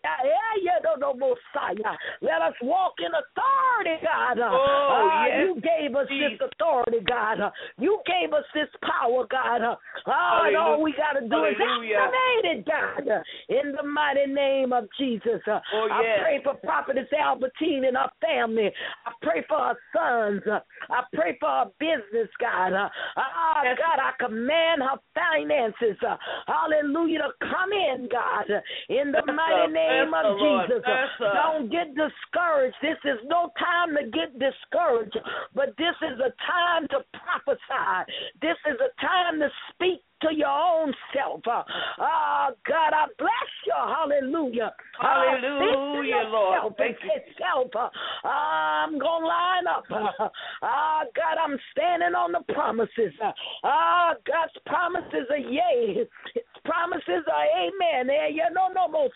Let us walk in authority, God. Uh, oh, uh, yes. You gave us Jesus. this authority, God. Uh, you gave us this power, God. Uh, uh, and all we got to do Hallelujah. is activate it, God. Uh, in the mighty name of Jesus. Uh, Oh, I yes. pray for Prophetess Albertine and her family. I pray for her sons. Uh, I pray for her business, God. Uh, ah, Yes. God, I command her finances, uh, hallelujah, to come in, God, uh, in the Bless mighty her. name Bless of her, Lord. Jesus. Uh, Bless her. Don't get discouraged. This is no time to get discouraged, but this is a time to prophesy. This is a time to speak to your own self. Uh, uh, God, I bless you. Hallelujah. Hallelujah, uh, Lord. Thank you. Self, uh, I'm going to line up. Uh, uh, God, I'm standing on the promises. Uh, uh, God's promises are yea. His promises are amen. Eh, you know, no more.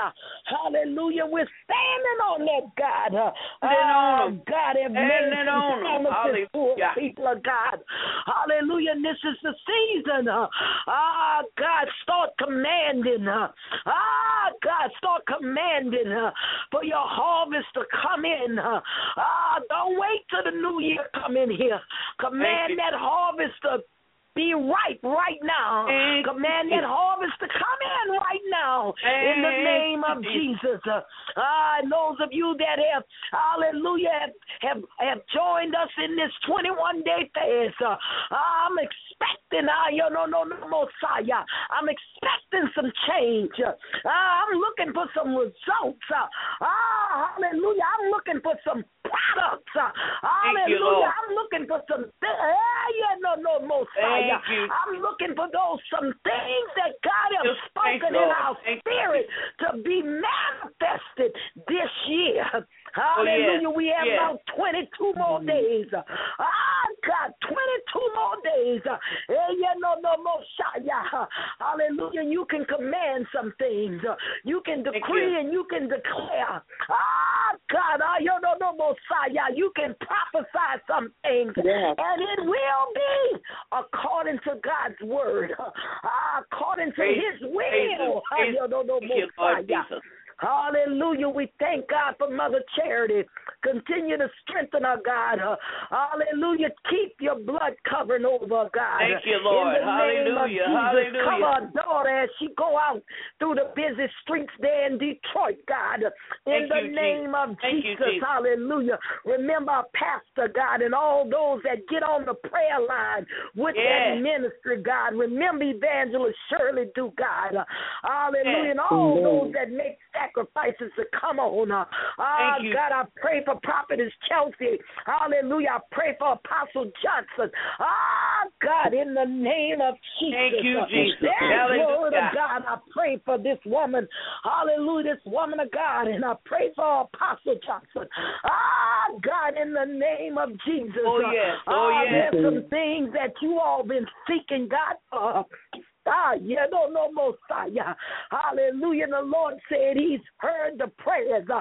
Hallelujah. We're standing on that, God. Uh, Standing on uh, them. God, have Standing made on some 'em. promises to Hallelujah. us, people of God. Hallelujah. And this is the season. Uh, ah, God, start commanding. Uh, ah, God, start commanding uh, for your harvest to come in. Uh, ah, don't wait till the new year come in here. Command that harvest to be ripe right now. Thank Command you. that harvest to come in right now in the Thank name of you. Jesus. Uh, uh, and those of you that have, hallelujah, have, have, have joined us in this twenty-one day fast, uh, I'm expecting, uh, you know, no, no, Messiah. I'm expecting some change. Uh, I'm looking for some results. Uh, ah, hallelujah. I'm looking for some products. Uh, Thank you, hallelujah. Lord. I'm looking for some, th- uh, yeah, no, no, Messiah. Thank you. I'm looking for those some things that God has Just thank spoken you, in Lord. our Thank you. spirit to be manifested this year. Oh, yes. Hallelujah. We have Yes. about twenty-two more days. Ah, God, twenty-two more days. Eh, yeah, no, no, Messiah. Hallelujah. You can command some things. You can Thank decree you. and you can declare. Ah, God, ah, you no, no, Messiah. You can prophesy some things. Yes. And it will be according to God's word, uh, according to Praise- his praise will. the- praise- Uh, no, no, thank you, Lord Messiah. Jesus. Hallelujah. We thank God for Mother Charity. Continue to strengthen her, God. Uh, hallelujah. Keep your blood covering over, God. Thank you, Lord. In the name of Hallelujah. Jesus, Hallelujah. cover her daughter as she go out through the busy streets there in Detroit, God. In Thank the you, name Jesus. of Thank you, Jesus. Jesus. Hallelujah. Remember our pastor, God, and all those that get on the prayer line with that Yes. ministry, God. Remember Evangelist Shirley do, God. Hallelujah. Yes. And all Amen. those that make sacrifices to come on. Uh, ah, Thank you. God, I pray for Prophetess Chelsea. Hallelujah. I pray for Apostle Johnson. Ah, God, in the name of Jesus. Thank you, Uh, Jesus. yes, glory to Hallelujah. God. I pray for this woman. Hallelujah. This woman of God. And I pray for Apostle Johnson. Ah, God, in the name of Jesus. Oh, Uh, yes. Oh, ah, yes. There's some things that you all been seeking God for. Ah, yeah, no, no, Messiah. Hallelujah. The Lord said he's heard the prayers. Uh,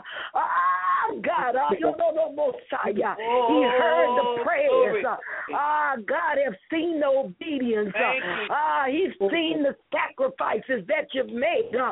ah, God, ah, you no, no, Messiah. He heard the Oh, prayers. glory. Uh, ah, God have seen the obedience. Uh, Thank you. ah, he's seen the sacrifices that you've made. Uh,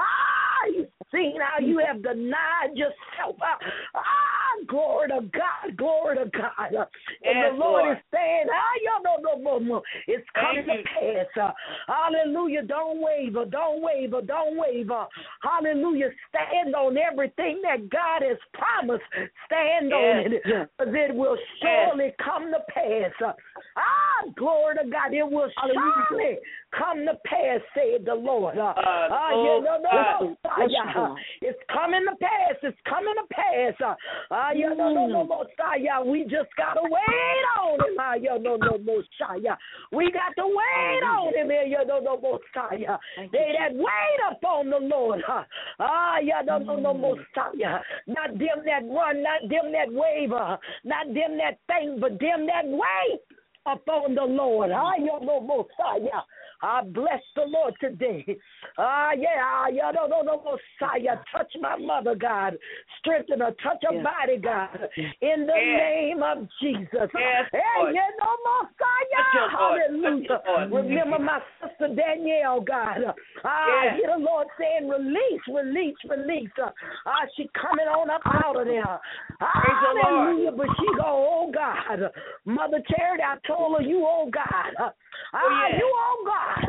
ah, he's seen how you have denied yourself. Uh, ah, glory to God, glory to God. Uh, and Yes, the Lord, Lord. is saying, ah, you no, no, no, no. It's coming Thank to pass. Uh, Hallelujah. Don't waver. Don't waver. Don't waver. Hallelujah. Stand on everything that God has promised. Stand on Yes. it. Because it will surely come to pass. Ah, glory to God. It will surely come to pass, said the Lord. Uh, Uh, ah, oh, yeah, no, no, God. no, Messiah. It's coming to pass. It's coming to pass. Uh, ah, yeah, no, no, no, Messiah. We just got to wait on him. Ah, yeah, no, no, Messiah. We got to wait on him. Yeah, no, no, Messiah. They that wait upon the Lord. Uh, ah, yeah, no, no, no, Messiah. Not them that run, not them that waver, not them that think, but them that wait upon the Lord. Ah, yeah, no, Messiah. I bless the Lord today. Ah, yeah, ah, yeah, no, no, no, Messiah. Touch my mother, God. Strengthen her. Touch her Yes. body, God. In the Yes. name of Jesus. Yes, Hey, Lord. yeah, no, Messiah. Touch her, Lord. Hallelujah. Touch her, Lord. Remember my sister Danielle, God. Ah, I Yes. hear the Lord saying, release, release, release. Ah, she coming on up out of there. Praise the Lord. Hallelujah. But she go, oh, God. Mother Charity, I told her, you, oh, God. Ah, Oh, yes. you, oh, God.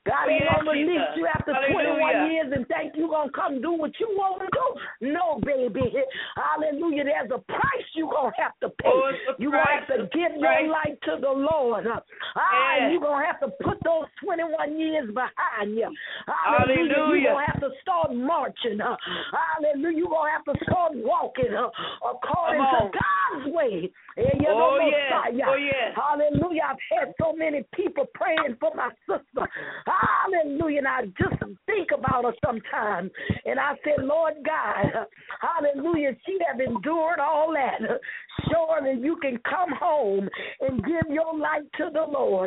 God ain't yes, gonna release Jesus. you after Hallelujah. twenty-one years and think you gonna come do what you want to do. No, baby. Hallelujah. There's a price you gonna have to pay. Oh, it's the You gonna price, have to the give price. your life to the Lord. Ah, Yeah. you gonna have to put those twenty-one years behind you. Hallelujah. You Hallelujah. gonna have to start marching. Uh, hallelujah. You gonna have to start walking uh, according Come to on. God's way. Eh, you Oh, know, yes. Messiah. Oh, yes. Hallelujah. I've had so many people praying for my sister. Hallelujah. And I just think about her sometimes. And I said, Lord God, hallelujah, she have endured all that. Surely you can come home and give your life to the Lord.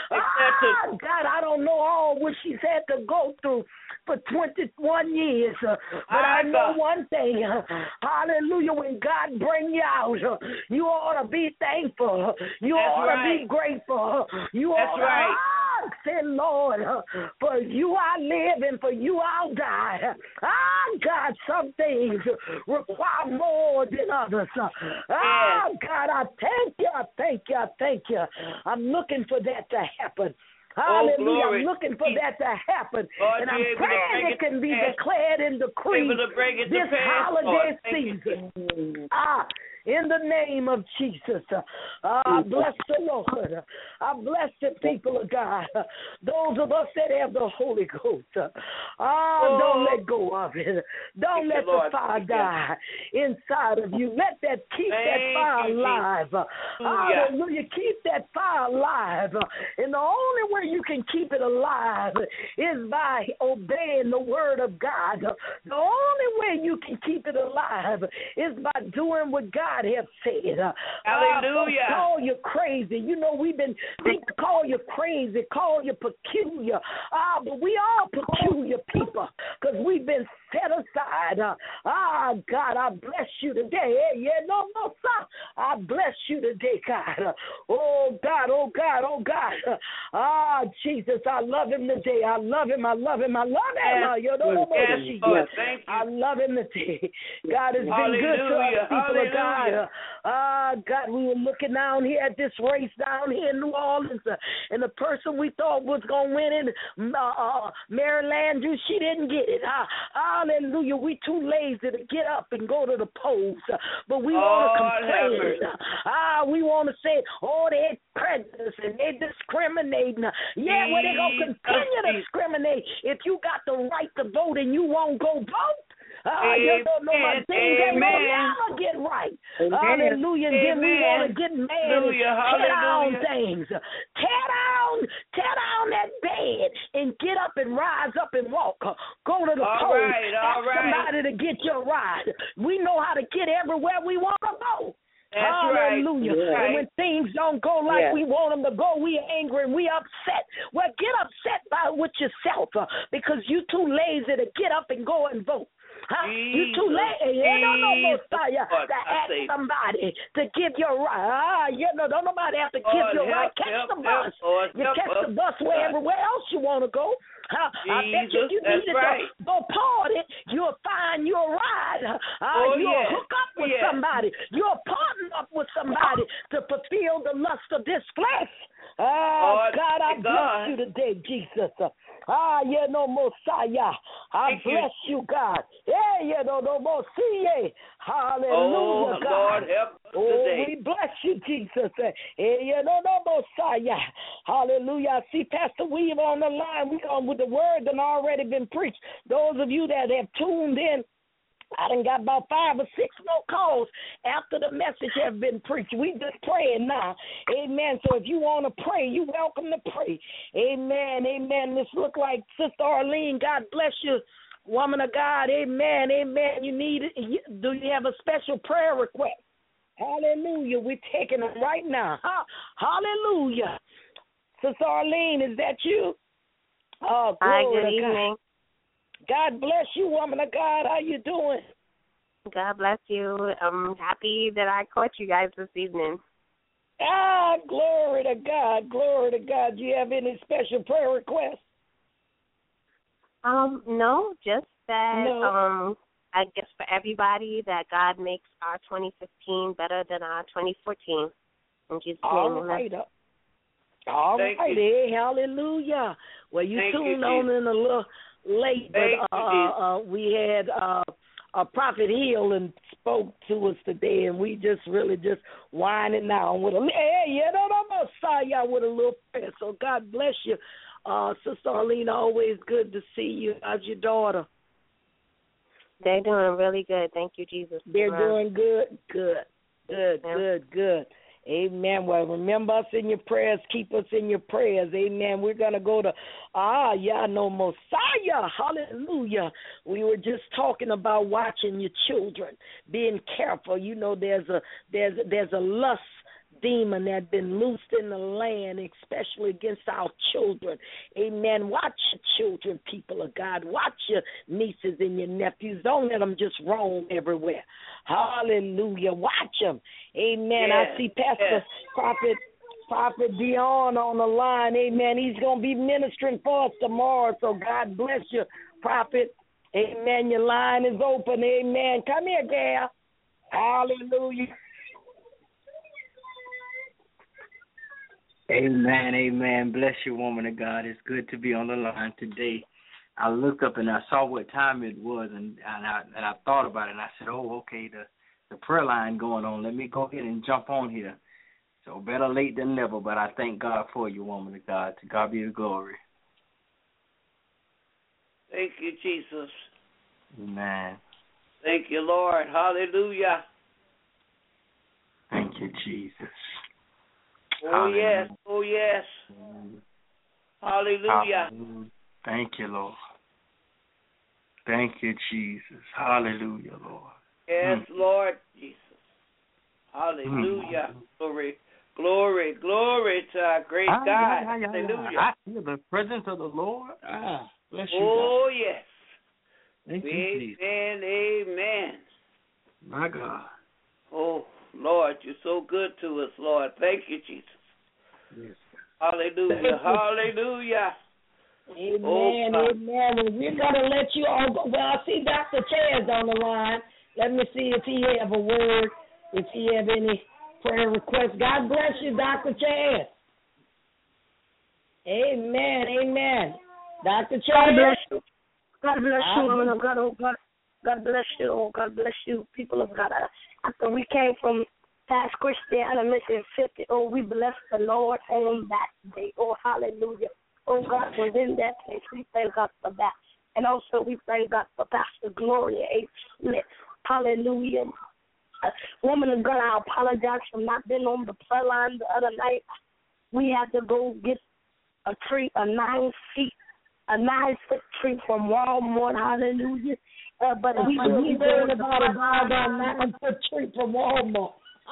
Ah, God, I don't know all what she's had to go through for twenty-one years. But I know one thing. Hallelujah. When God bring you out, you ought to be thankful. You That's ought right. to be grateful. You That's ought right. to ah, say, Lord, for you I live and for you I'll die. Ah, God, some things require more than others. Ah, God, I thank you. I thank you. I thank you. I'm looking for that to happen. Hallelujah. Oh, I'm looking for that to happen. Lord, and I'm you're able to praying bring it it can to be pass. declared and decreed Able to bring it to this pass, holiday Lord. Thank you. season. Ah, in the name of Jesus. Uh, I bless the Lord. I bless the people of God. Those of us that have the Holy Ghost. Uh, ah, Oh. don't let go of it. Don't Thank let you, Lord. the fire Thank you. die inside of you. Let that keep that Thank fire you, Jesus. alive. Hallelujah. Hallelujah. Keep that fire alive. And the only way you can keep it alive is by obeying the word of God. The only way you can keep it alive is by doing what God have said. Hallelujah. Uh, call you crazy. You know, we've been, they call you crazy, call you peculiar. Ah, uh, but we are peculiar people because we've been set aside. Uh, ah, God, I bless you today. Yeah, no, no, sir. I bless you today, God. Uh, oh, God, oh, God, oh, God. Uh, ah, Jesus, I love him today. I love him. I love him. I love him. Yes, Uh, you know, yes, Jesus. Lord, thank you. I love him today. God has been Hallelujah. good to us, people Hallelujah. of God. Ah, uh, God, we were looking down here at this race down here in New Orleans, uh, and the person we thought was going to win in uh, uh, Maryland, she didn't get it. Uh, hallelujah. We too lazy to get up and go to the polls, uh, but we want to complain. Ah, uh, we want to say, oh, they're prejudice and they're discriminating. Yeah, well, they're going to continue to discriminate if you got the right to vote and you won't go vote. Uh, you don't know my things ain't gonna never get right. Amen. Hallelujah. And then we want to get mad Hallelujah. and tear down Hallelujah. things. Tear down, tear down that bed and get up and rise up and walk. Go to the all polls. Right, Ask right. somebody to get your ride. We know how to get everywhere we want to go. That's Hallelujah. right. And when things don't go like yes. we want them to go, we angry and we upset. Well, get upset by with yourself uh, because you too lazy to get up and go and vote. Huh? You too late. You don't know Messiah to ask somebody to give your right. Ah, you know, don't nobody have to give Lord, your right. help, Catch help, the bus. help, Lord, you help catch us, the bus where God. everywhere else you want to go. Huh? I bet you you Jesus, needed right. to go party. You'll find your ride. Uh, Oh, you'll yes. hook up with yes. somebody. You'll partner up with somebody to fulfill the lust of this flesh. Ah, oh, God, I God. bless you today, Jesus. Ah, yeah, no Messiah. I Thank bless you. you, God. Yeah, yeah, no, no Messiah. Hallelujah, oh, God. Lord, help us oh, today. we bless you, Jesus. Yeah, yeah, no, no Messiah. Hallelujah. I see Pastor Weaver on the line. We on with the word that already been preached. Those of you that have tuned in, I done got about five or six more calls after the message have been preached. We just praying now. Amen. So if you want to pray, you're welcome to pray. Amen. Amen. This look like Sister Arlene. God bless you, woman of God. Amen. Amen. You need it. Do you have a special prayer request? Hallelujah. We're taking it right now. Hallelujah. Sister Arlene, is that you? Oh, Hi, glory good to God. evening. God bless you, woman of God. How you doing? God bless you. I'm happy that I caught you guys this evening. Ah, glory to God. Glory to God. Do you have any special prayer requests? Um, no, just that No. um I guess for everybody that God makes our twenty fifteen better than our twenty fourteen. In Jesus' All name, right. All Thank right, you. eh, hallelujah. Well, you Thank you, tuned on in a little late, but Thank uh, you, Jesus. uh, we had uh, a Prophet Hill and spoke to us today, and we just really just winding down with a hey, yeah, no, no, Messiah with a little prayer. So God bless you, uh, Sister Arlena. Always good to see you. How's your daughter? They're doing really good. Thank you, Jesus. They're Amen. doing good, good, good, Yeah. good, good. Amen. Well, remember us in your prayers. Keep us in your prayers. Amen. We're going to go to, ah, yeah, no Messiah. Hallelujah. We were just talking about watching your children, being careful. You know, there's a there's there's a lust demon that been loosed in the land, especially against our children. Amen. Watch your children, people of God. Watch your nieces and your nephews. Don't let them just roam everywhere. Hallelujah. Watch them. Amen. Yes, I see Pastor yes. Prophet Prophet Dion on the line. Amen. He's going to be ministering for us tomorrow. So God bless you, Prophet. Amen. Your line is open. Amen. Come here, gal. Hallelujah. Amen, amen. Bless you, woman of God. It's good to be on the line today. I looked up and I saw what time it was, and, and, I, and I thought about it, and I said, oh, okay, the, the prayer line going on. Let me go ahead and jump on here. So better late than never, but I thank God for you, woman of God. To God be the glory. Thank you, Jesus. Amen. Thank you, Lord. Hallelujah. Thank you, Jesus. Oh, Hallelujah. yes. Oh, yes. Hallelujah. Hallelujah. Thank you, Lord. Thank you, Jesus. Hallelujah, Lord. Yes, Mm. Lord Jesus. Hallelujah. Mm. Glory, glory, glory to our great Ah, God. yeah, yeah, yeah, Hallelujah. yeah. I feel the presence of the Lord. Ah, bless you, Oh, yes. God. Thank you, Jesus. Amen, amen. My God. Oh, Lord, you're so good to us, Lord. Thank you, Jesus. Yes. Hallelujah, hallelujah. Amen, Oh, amen. And we're going to let you all go. Well, I see Doctor Chaz on the line. Let me see if he have a word, if he have any prayer requests. God bless you, Doctor Chaz. Amen, amen. Doctor Chaz. God bless you. God bless you, I- woman of God. Oh, God. God bless you. Oh, God bless you, people of God. After we came from Past Christiana Mission fifty, oh, we bless the Lord on that day. Oh, hallelujah. Oh, God was in that place. We thank God for that. And also we thank God for Pastor Gloria H. Smith. Hallelujah. Uh, woman of God, I apologize for not being on the prayer line the other night. We had to go get a tree, a nine feet, a nine foot tree from Walmart. Hallelujah. Uh, but we will be heard doing about a doggone nine foot tree from Walmart.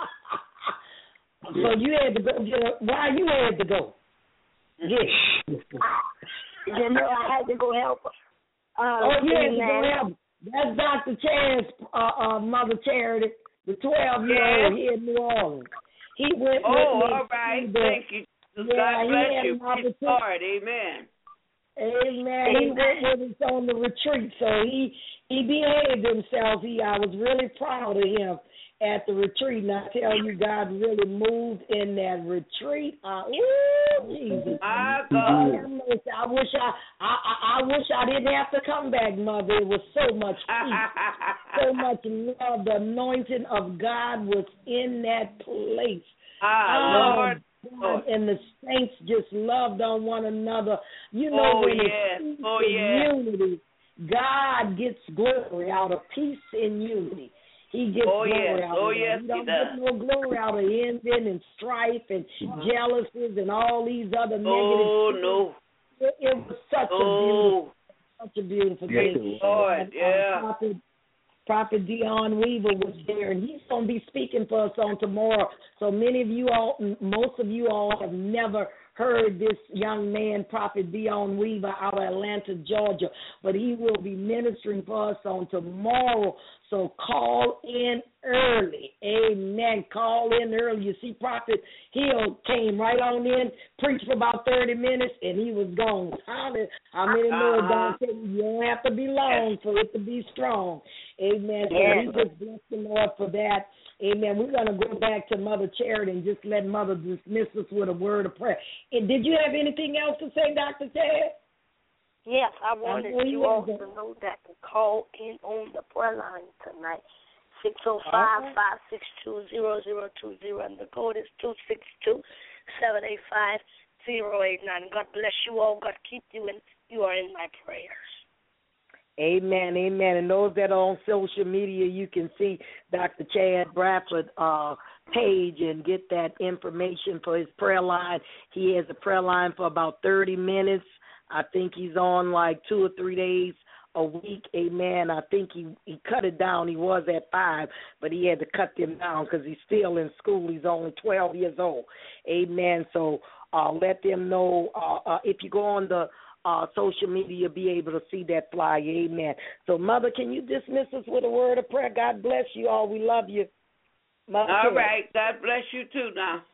So you had to go get a, why you had to go? Yes. You know, I had to go help her. Uh, Oh, you had to man. go help. That's Doctor Chaz, uh, uh, Mother Charity, the twelve-year-old here in New Orleans. He went Oh, with me all right. to the, Thank you, Jesus. Yeah, God he bless had you. an Praise opportunity. God. Amen. Amen. He went with us on the retreat, so he he behaved himself. He I was really proud of him at the retreat, and I tell you, God really moved in that retreat. Uh, ooh, Jesus! My God. I wish I, I I I wish I didn't have to come back, Mother. It was so much peace, so much love. The anointing of God was in that place. Ah, Oh, Lord. God, and the saints just loved on one another. You know, Oh, when yes. it's peace Oh, and yes. unity, God gets glory out of peace and unity. He gets Oh, glory yes. out Oh, of that. yes, He he don't does. get no glory out of envy and strife and jealousies and all these other negative Oh, things. no. It, it was such a Oh, beautiful, such a beautiful Yes, thing. Lord, And, uh, yeah. Prophet, Prophet Dion Weaver was there, and he's going to be speaking for us on tomorrow. So many of you all, most of you all have never heard this young man, Prophet Dion Weaver, out of Atlanta, Georgia, but he will be ministering for us on tomorrow. So call in early. Amen. Call in early. You see, Prophet Hill came right on in, preached for about thirty minutes, and he was gone. Hallelujah. How many know God said you don't have to be long for it to be strong? Amen. So Yes. we just bless the Lord for that. Amen. We're going to go back to Mother Charity and just let Mother dismiss us with a word of prayer. And did you have anything else to say, Doctor Ted? Yes, I wanted I you all to know that to call in on the prayer line tonight. six oh five, five six two, zero zero two zero, and the code is two six two, seven eight five, zero eight nine. God bless you all. God keep you, and you are in my prayers. Amen, amen. And those that are on social media, you can see Doctor Chad Bradford uh, page and get that information for his prayer line. He has a prayer line for about thirty minutes. I think he's on like two or three days a week. Amen. I think he, he cut it down. He was at five, but he had to cut them down because he's still in school. He's only twelve years old. Amen. So uh, let them know uh, uh, if you go on the Uh, social media, you'll be able to see that flyer. Amen. So, Mother, can you dismiss us with a word of prayer? God bless you all. We love you. Mother all Ted. right. God bless you too now.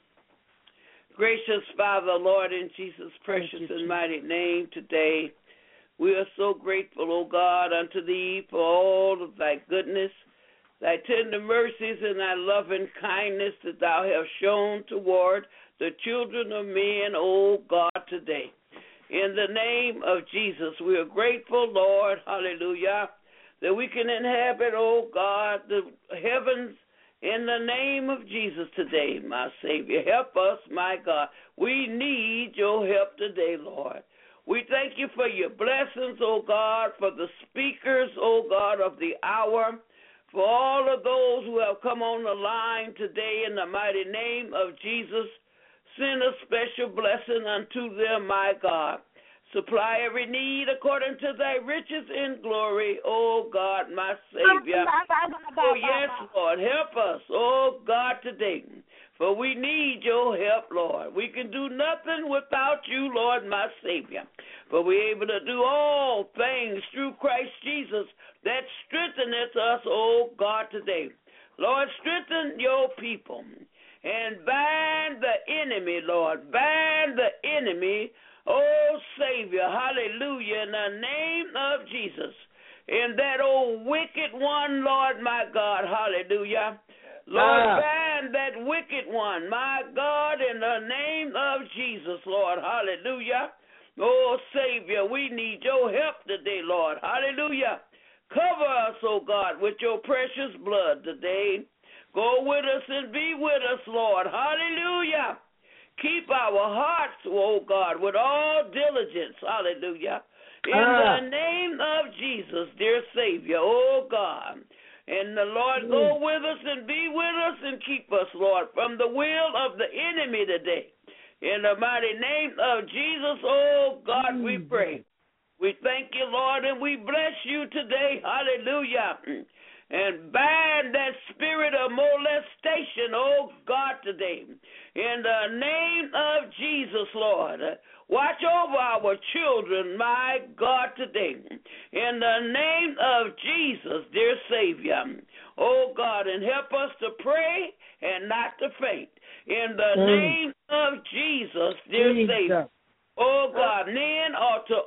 Gracious Father, Lord, in Jesus' precious and mighty name today, we are so grateful, O God, unto Thee for all of Thy goodness, Thy tender mercies, and Thy loving kindness that Thou hast shown toward the children of men, O God, today. In the name of Jesus, we are grateful, Lord, hallelujah, that we can inhabit, oh God, the heavens in the name of Jesus today, my Savior. Help us, my God. We need your help today, Lord. We thank you for your blessings, oh God, for the speakers, oh God, of the hour, for all of those who have come on the line today in the mighty name of Jesus. Send a special blessing unto them, my God. Supply every need according to thy riches in glory, oh God, my Savior. Oh, yes, Lord, help us, oh God, today. For we need your help, Lord. We can do nothing without you, Lord, my Savior. For we're able to do all things through Christ Jesus that strengtheneth us, oh God, today. Lord, strengthen your people. And bind the enemy, Lord. Bind the enemy, oh Savior, hallelujah, in the name of Jesus. And that old wicked one, Lord, my God, hallelujah. Lord, ah. bind that wicked one, my God, in the name of Jesus, Lord, hallelujah. Oh Savior, we need your help today, Lord, hallelujah. Cover us, oh God, with your precious blood today. Go with us and be with us, Lord. Hallelujah. Keep our hearts, oh God, with all diligence. Hallelujah. In ah. the name of Jesus, dear Savior, oh God. And the Lord, mm. go with us and be with us and keep us, Lord, from the will of the enemy today. In the mighty name of Jesus, oh God, mm. we pray. We thank you, Lord, and we bless you today. Hallelujah. And bind that spirit of molestation, oh God, today. In the name of Jesus, Lord. Watch over our children, my God, today. In the name of Jesus, dear Savior. Oh God, and help us to pray and not to faint. In the mm. name of Jesus, dear Jesus. Savior. Oh God, men ought to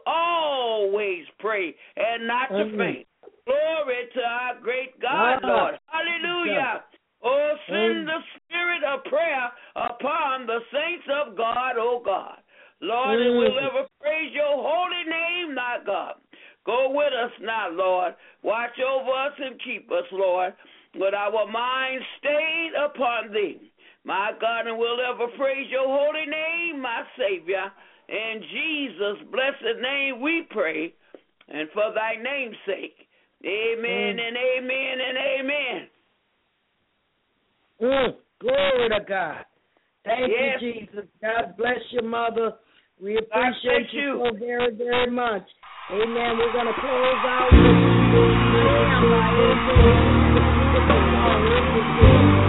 always pray and not to mm. faint. Glory to our great God, Lord. Hallelujah. Oh, send the spirit of prayer upon the saints of God, oh God. Lord, and we'll ever praise your holy name, my God. Go with us now, Lord. Watch over us and keep us, Lord, with our minds stayed upon thee. My God, and we'll ever praise your holy name, my Savior. In Jesus' blessed name we pray, and for thy name's sake. Amen mm. and amen and amen. Mm. Glory to God. Thank yes. you, Jesus. God bless you, Mother. We appreciate you, you so very, very much. Amen. We're going to close out with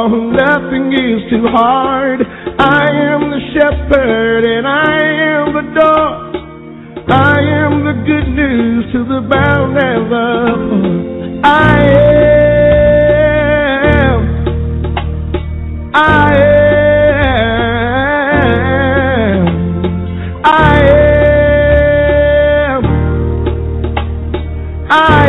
nothing is too hard. I am the shepherd and I am the door. I am the good news to the bound and the poor. I am, I am, I am, I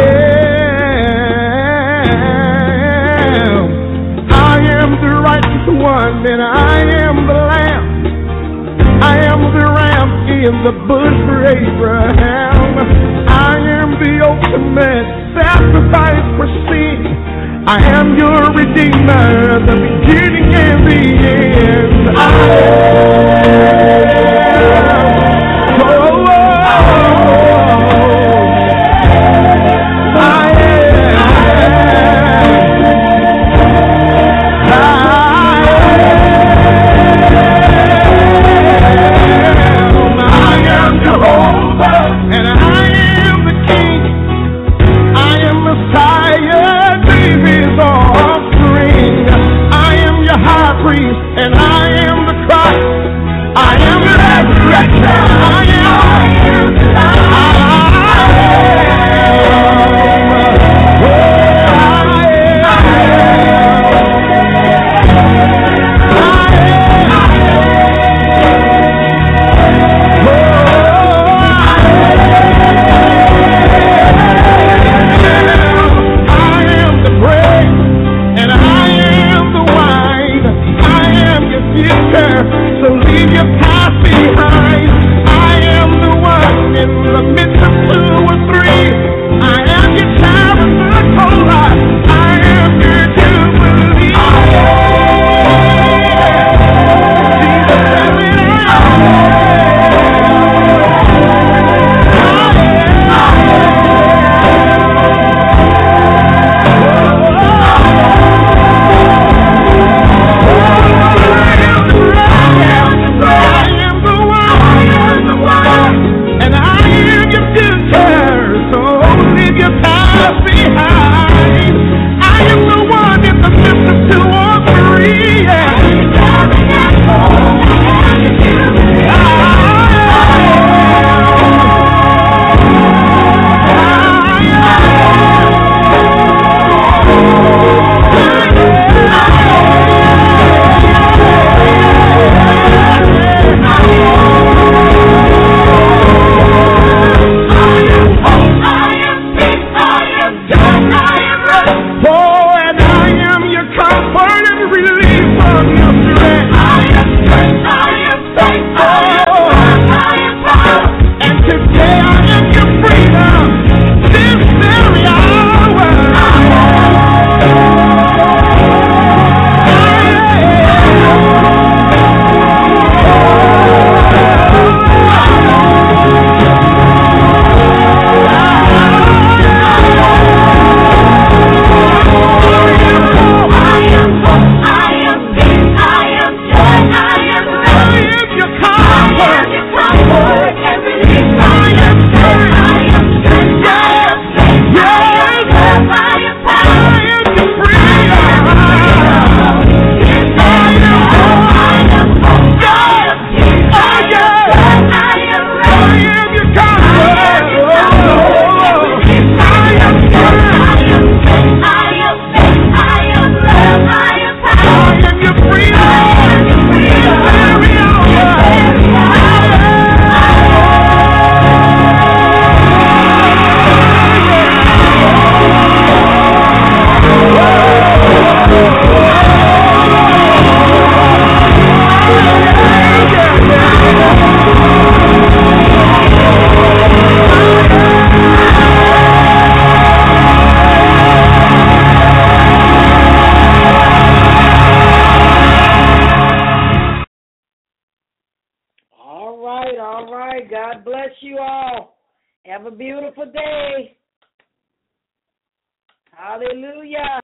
am, I am the righteous one and I am the lamb. I am the ram in the bush for Abraham. I am the ultimate sacrifice for sin. I am your redeemer, the beginning and the end. I am. Oh, oh, oh. I am. I am Jehovah, and I am the King. I am Messiah, David's offspring. I am your high priest, and I am the Christ. I am the resurrection. I am. I So leave your past behind. I am the one in the midst of two or three. I am your tabernacle. I am your jubilee. I Have a beautiful day. Hallelujah.